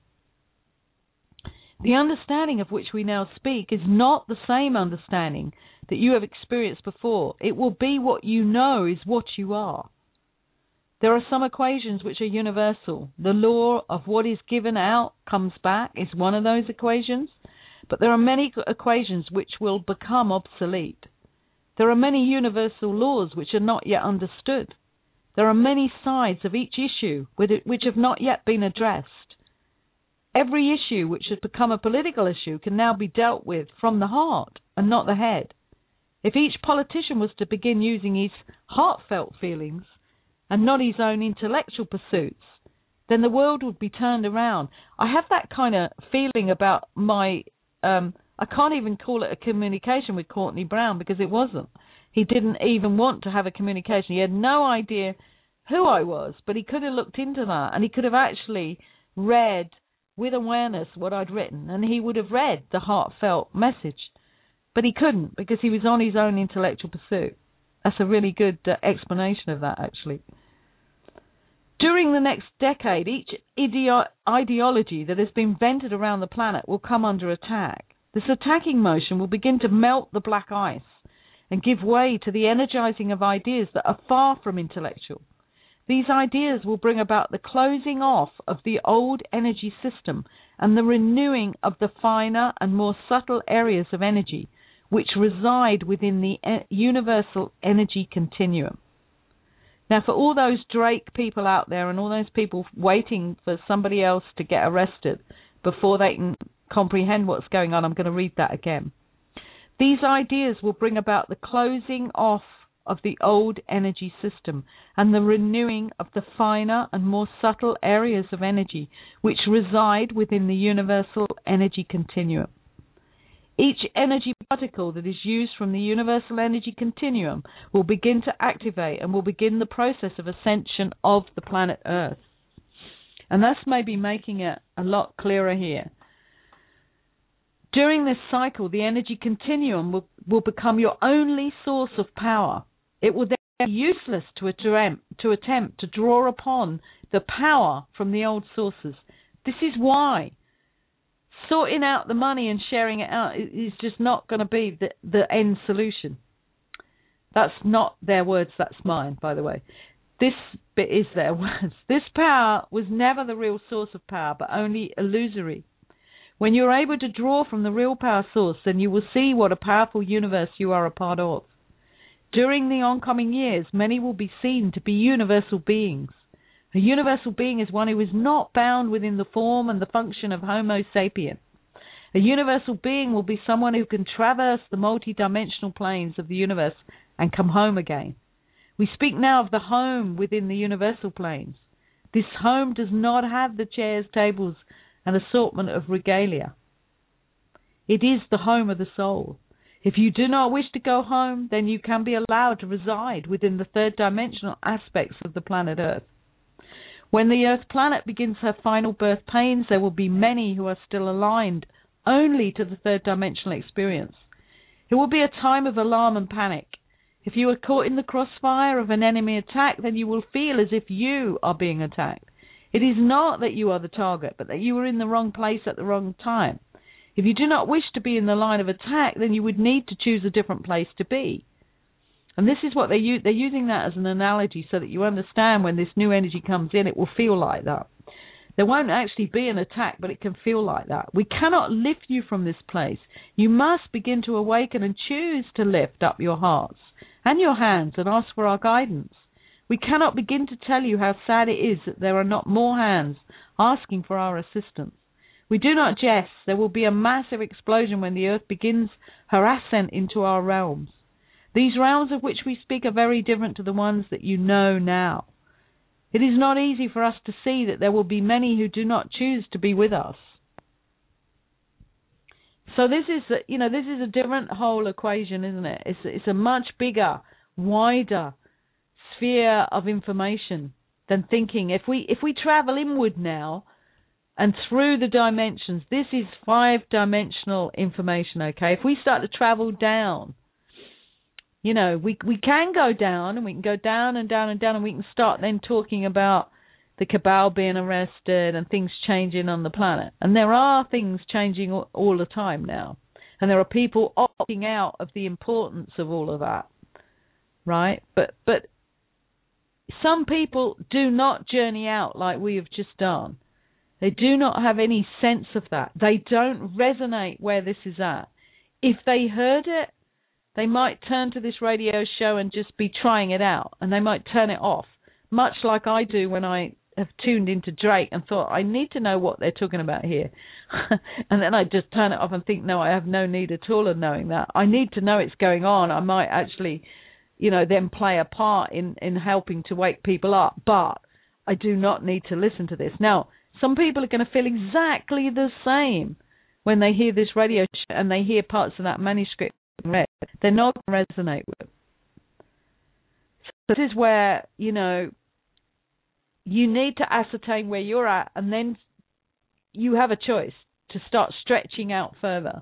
The understanding of which we now speak is not the same understanding that you have experienced before. It will be what you know is what you are. There are some equations which are universal. The law of what is given out comes back is one of those equations, but there are many equations which will become obsolete. There are many universal laws which are not yet understood. There are many sides of each issue which have not yet been addressed. Every issue which has become a political issue can now be dealt with from the heart and not the head. If each politician was to begin using his heartfelt feelings and not his own intellectual pursuits, then the world would be turned around. I have that kind of feeling about my, I can't even call it a communication with Courtney Brown because it wasn't. He didn't even want to have a communication. He had no idea who I was, but he could have looked into that and he could have actually read with awareness what I'd written, and he would have read the heartfelt message. But he couldn't because he was on his own intellectual pursuit. That's a really good explanation of that, actually. During the next decade, each ideology that has been vented around the planet will come under attack. This attacking motion will begin to melt the black ice and give way to the energizing of ideas that are far from intellectual. These ideas will bring about the closing off of the old energy system and the renewing of the finer and more subtle areas of energy which reside within the universal energy continuum. Now, for all those Drake people out there and all those people waiting for somebody else to get arrested before they can comprehend what's going on, I'm going to read that again. These ideas will bring about the closing off of the old energy system and the renewing of the finer and more subtle areas of energy which reside within the universal energy continuum. Each energy particle that is used from the universal energy continuum will begin to activate and will begin the process of ascension of the planet Earth. And that's maybe making it a lot clearer here. During this cycle, the energy continuum will become your only source of power. It will then be useless to attempt to draw upon the power from the old sources. This is why sorting out the money and sharing it out is just not going to be the end solution. That's not their words, that's mine, by the way. This bit is their words. This power was never the real source of power, but only illusory. When you're able to draw from the real power source, then you will see what a powerful universe you are a part of. During the oncoming years, many will be seen to be universal beings. A universal being is one who is not bound within the form and the function of Homo sapien. A universal being will be someone who can traverse the multi-dimensional planes of the universe and come home again. We speak now of the home within the universal planes. This home does not have the chairs, tables, and assortment of regalia. It is the home of the soul. If you do not wish to go home, then you can be allowed to reside within the third dimensional aspects of the planet Earth. When the Earth planet begins her final birth pains, there will be many who are still aligned only to the third dimensional experience. It will be a time of alarm and panic. If you are caught in the crossfire of an enemy attack, then you will feel as if you are being attacked. It is not that you are the target, but that you are in the wrong place at the wrong time. If you do not wish to be in the line of attack, then you would need to choose a different place to be. And this is what they're using that as an analogy so that you understand when this new energy comes in, it will feel like that. There won't actually be an attack, but it can feel like that. We cannot lift you from this place. You must begin to awaken and choose to lift up your hearts and your hands and ask for our guidance. We cannot begin to tell you how sad it is that there are not more hands asking for our assistance. We do not jest. There will be a massive explosion when the Earth begins her ascent into our realms. These realms of which we speak are very different to the ones that you know now. It is not easy for us to see that there will be many who do not choose to be with us. So this is a different whole equation, isn't it? It's a much bigger, wider sphere of information than thinking. If we travel inward now and through the dimensions, this is 5-dimensional information, okay? If we start to travel down, we can go down, and we can go down and down and down, and we can start then talking about the cabal being arrested and things changing on the planet. And there are things changing all the time now. And there are people opting out of the importance of all of that, right? But some people do not journey out like we have just done. They do not have any sense of that. They don't resonate where this is at. If they heard it, they might turn to this radio show and just be trying it out, and they might turn it off, much like I do when I have tuned into Drake and thought, I need to know what they're talking about here. And then I just turn it off and think, no, I have no need at all of knowing that. I need to know it's going on. I might actually, then play a part in helping to wake people up, but I do not need to listen to this. Now, some people are going to feel exactly the same when they hear this radio show and they hear parts of that manuscript read. They're not going to resonate with it. So this is where, you need to ascertain where you're at, and then you have a choice to start stretching out further.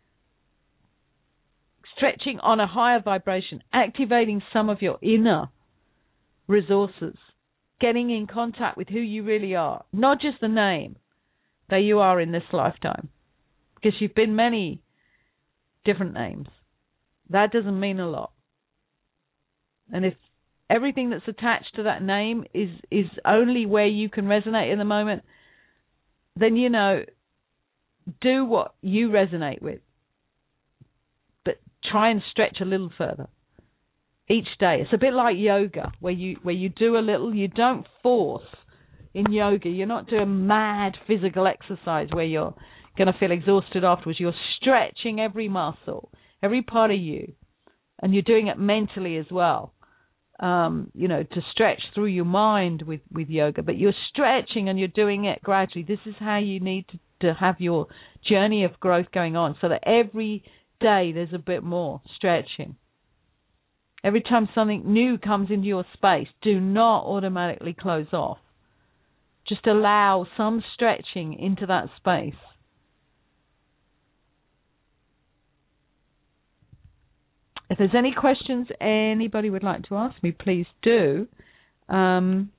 Stretching on a higher vibration, activating some of your inner resources, getting in contact with who you really are, not just the name that you are in this lifetime, because you've been many different names. That doesn't mean a lot. And if everything that's attached to that name is only where you can resonate in the moment, then, do what you resonate with. But try and stretch a little further each day. It's a bit like yoga, where you do a little, you don't force in yoga. You're not doing mad physical exercise where you're going to feel exhausted afterwards. You're stretching every muscle, every part of you, and you're doing it mentally as well. To stretch through your mind with yoga, but you're stretching and you're doing it gradually. This is how you need to have your journey of growth going on, so that every day there's a bit more stretching. Every time something new comes into your space, do not automatically close off. Just allow some stretching into that space. if there's any questions anybody would like to ask me, please do. I'm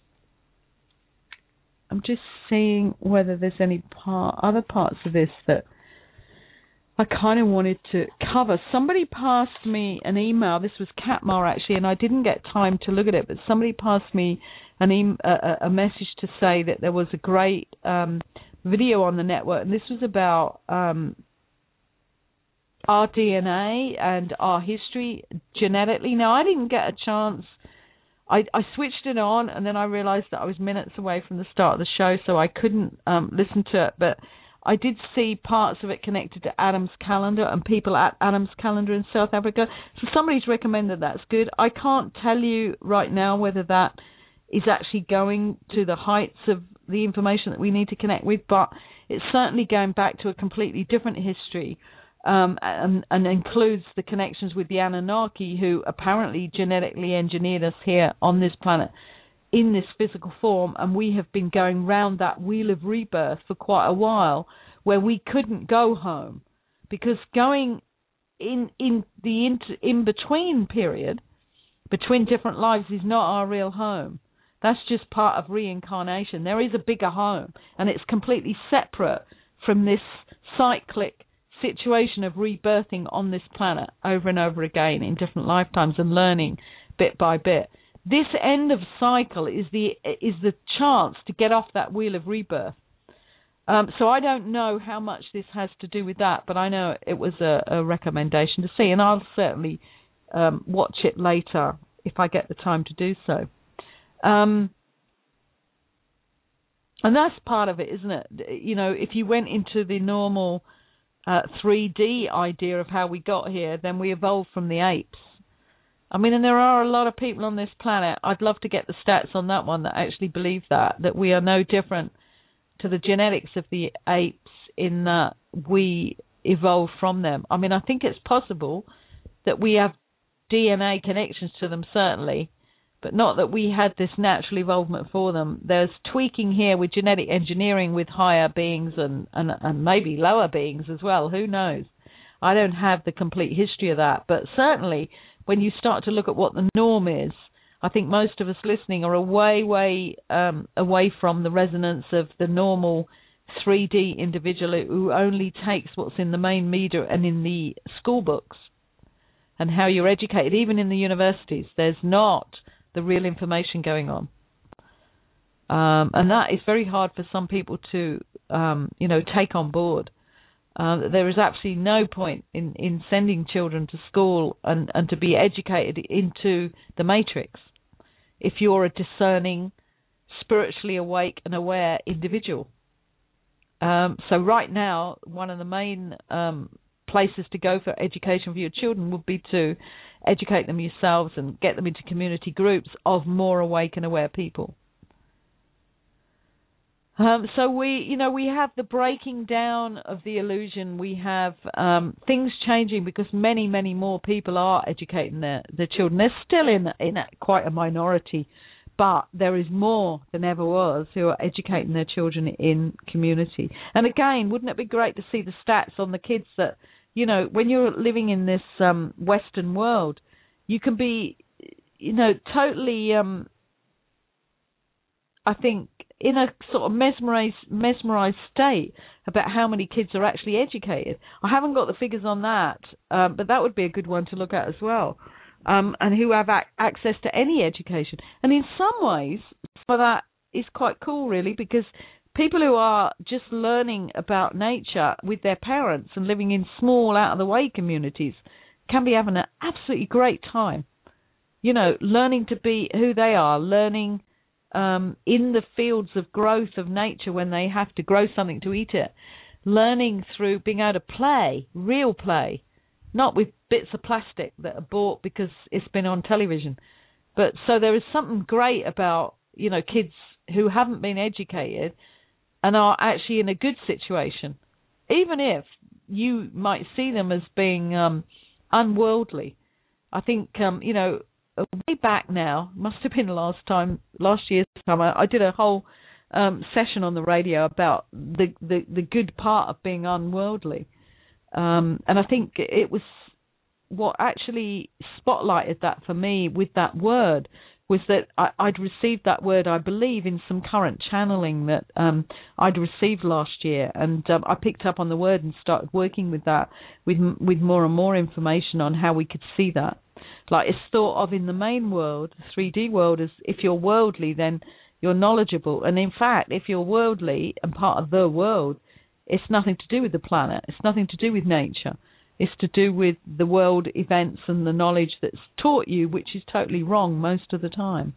just seeing whether there's any other parts of this that I kind of wanted to cover. Somebody passed me an email. This was Katmar, actually, and I didn't get time to look at it, but somebody passed me a message to say that there was a great video on the network, and this was about our DNA and our history genetically. Now, I didn't get a chance. I switched it on, and then I realized that I was minutes away from the start of the show, so I couldn't listen to it, but I did see parts of it connected to Adam's Calendar and people at Adam's Calendar in South Africa. So somebody's recommended that's good. I can't tell you right now whether that is actually going to the heights of the information that we need to connect with, but it's certainly going back to a completely different history, and includes the connections with the Anunnaki, who apparently genetically engineered us here on this planet in this physical form, and we have been going round that wheel of rebirth for quite a while, where we couldn't go home, because going in the in-between period between different lives is not our real home. That's just part of reincarnation. There is a bigger home, and it's completely separate from this cyclic situation of rebirthing on this planet over and over again in different lifetimes and learning bit by bit. This end of cycle is the chance to get off that wheel of rebirth. So I don't know how much this has to do with that, but I know it was a recommendation to see, and I'll certainly watch it later if I get the time to do so. And that's part of it, isn't it? You know, if you went into the normal 3D idea of how we got here, then we evolved from the apes. I mean, and there are a lot of people on this planet, I'd love to get the stats on that one, that actually believe that we are no different to the genetics of the apes in that we evolved from them. I mean, I think it's possible that we have DNA connections to them, certainly, but not that we had this natural evolvement for them. There's tweaking here with genetic engineering with higher beings and maybe lower beings as well. Who knows? I don't have the complete history of that, but certainly when you start to look at what the norm is, I think most of us listening are way away from the resonance of the normal 3D individual who only takes what's in the main media and in the school books and how you're educated. Even in the universities, there's not the real information going on. And that is very hard for some people to, take on board. There is absolutely no point in sending children to school and to be educated into the matrix if you're a discerning, spiritually awake and aware individual. So right now, one of the main places to go for education for your children would be to educate them yourselves and get them into community groups of more awake and aware people. So we have the breaking down of the illusion. We have things changing because many, many more people are educating their children. They're still in quite a minority, but there is more than ever was who are educating their children in community. And again, wouldn't it be great to see the stats on the kids that, when you're living in this Western world, you can be, totally, I think, in a sort of mesmerized state about how many kids are actually educated. I haven't got the figures on that, but that would be a good one to look at as well, and who have access to any education. And in some ways, some of that is quite cool, really, because people who are just learning about nature with their parents and living in small, out-of-the-way communities can be having an absolutely great time. Learning to be who they are, learning in the fields of growth of nature when they have to grow something to eat it, learning through being able to play, real play, not with bits of plastic that are bought because it's been on television. But so there is something great about, kids who haven't been educated and are actually in a good situation, even if you might see them as being unworldly. I think, way back now, must have been last year's time, I did a whole session on the radio about the good part of being unworldly. And I think it was what actually spotlighted that for me with that word was that I'd received that word, I believe, in some current channeling that I'd received last year, and I picked up on the word and started working with that, with more and more information on how we could see that. Like, it's thought of in the main world, the 3D world, as if you're worldly, then you're knowledgeable. And in fact, if you're worldly and part of the world, it's nothing to do with the planet. It's nothing to do with nature. It's to do with the world events and the knowledge that's taught you, which is totally wrong most of the time.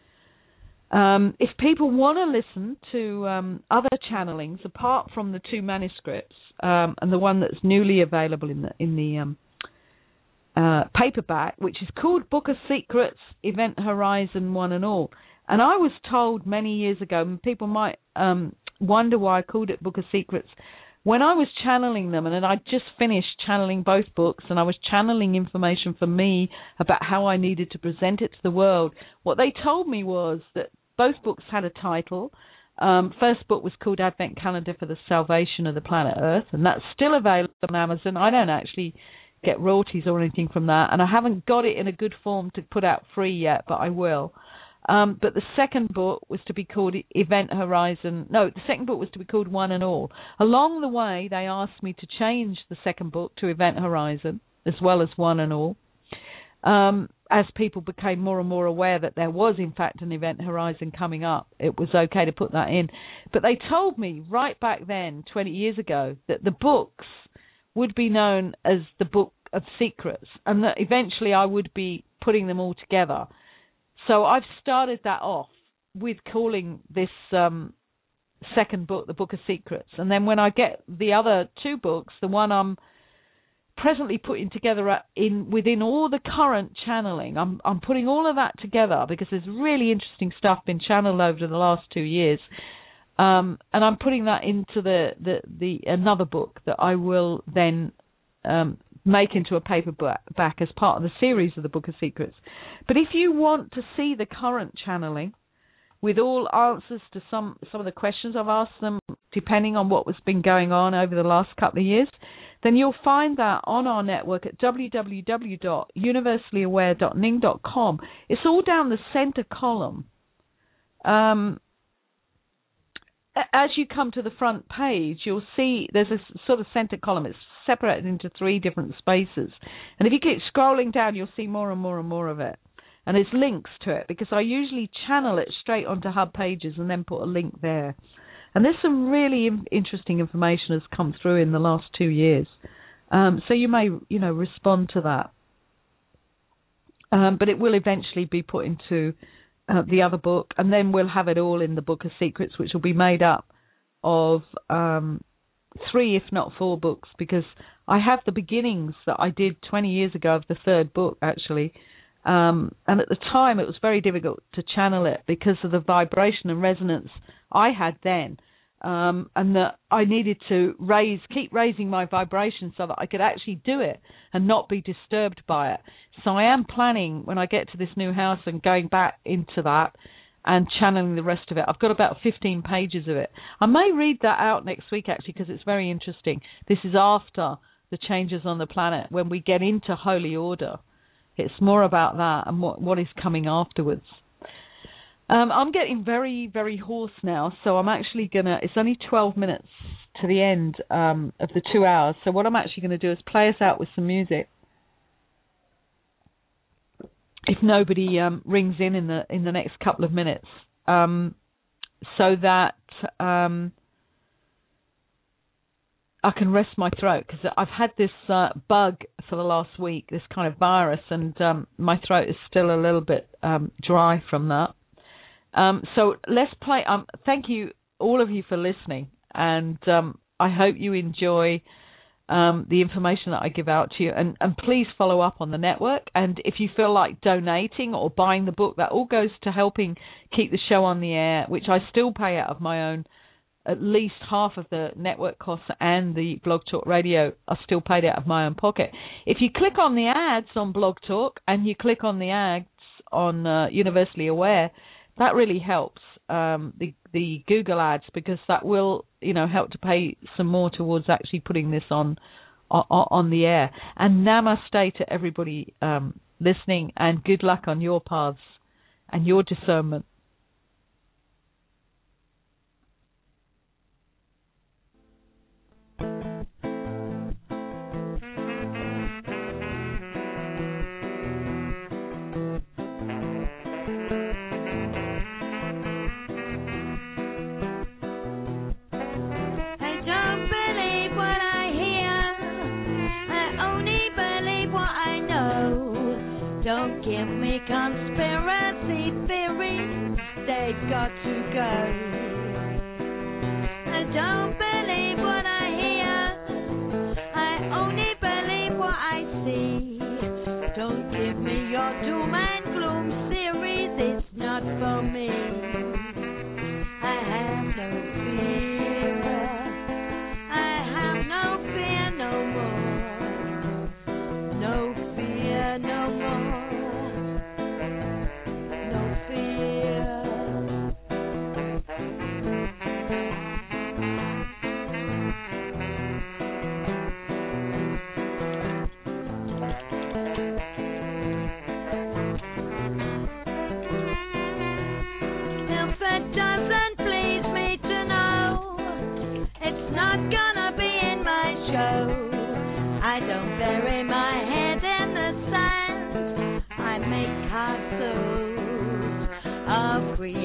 If people want to listen to other channelings apart from the 2 manuscripts and the one that's newly available in the paperback, which is called Book of Secrets, Event Horizon, One and All. And I was told many years ago, and people might wonder why I called it Book of Secrets, when I was channeling them, and I'd just finished channeling both books, and I was channeling information for me about how I needed to present it to the world, what they told me was that both books had a title. First book was called Advent Calendar for the Salvation of the Planet Earth, and that's still available on Amazon. I don't actually get royalties or anything from that, and I haven't got it in a good form to put out free yet, but I will. But the second book was to be called Event Horizon. No, the second book was to be called One and All. Along the way, they asked me to change the second book to Event Horizon, as well as One and All, as people became more and more aware that there was, in fact, an Event Horizon coming up. It was okay to put that in. But they told me right back then, 20 years ago, that the books would be known as the Book of Secrets, and that eventually I would be putting them all together. So I've started that off with calling this second book the Book of Secrets. And then when I get the other 2 books, the one I'm presently putting together within all the current channeling, I'm putting all of that together because there's really interesting stuff been channeled over the last 2 years. And I'm putting that into the another book that I will then make into a paperback as part of the series of the Book of Secrets. But if you want to see the current channeling with all answers to some of the questions I've asked them, depending on what has been going on over the last couple of years, then you'll find that on our network at www.universallyaware.ning.com. It's all down the center column. As you come to the front page, you'll see there's a sort of center column. It's separated into 3 different spaces. And if you keep scrolling down, you'll see more and more and more of it. And there's links to it, because I usually channel it straight onto Hub Pages and then put a link there. And there's some really interesting information has come through in the last 2 years. So you may, respond to that. But it will eventually be put into the other book, and then we'll have it all in the Book of Secrets, which will be made up of 3, if not 4 books, because I have the beginnings that I did 20 years ago of the 3rd book, actually. And at the time, it was very difficult to channel it because of the vibration and resonance I had then, and that I needed to keep raising my vibration so that I could actually do it and not be disturbed by it. So I am planning, when I get to this new house and going back into that and channeling the rest of it. I've got about 15 pages of it. I may read that out next week, actually, because it's very interesting. This is after the changes on the planet, when we get into Holy Order. It's more about that and what is coming afterwards. I'm getting very, very hoarse now, so I'm actually it's only 12 minutes to the end of the 2 hours. So what I'm actually going to do is play us out with some music. If nobody rings in the next couple of minutes, so that I can rest my throat, because I've had this bug for the last week, this kind of virus, and my throat is still a little bit dry from that. So let's play. Thank you, all of you, for listening, and I hope you enjoy the information that I give out to you, and please follow up on the network. And if you feel like donating or buying the book, that all goes to helping keep the show on the air, which I still pay out of my own. At least half of the network costs and the Blog Talk Radio are still paid out of my own pocket. If you click on the ads on Blog Talk and you click on the ads on Universally Aware, that really helps, the Google ads, because that will help to pay some more towards actually putting this on on the air. And namaste to everybody listening, and good luck on your paths and your discernment. Don't give me conspiracy theories, they've got to go. I don't believe what I hear, I only believe what I see. Don't give me your doom and gloom series, it's not for me. I have no fear, I have no fear no more. No fear no more. I don't bury my head in the sand, I make castles of green.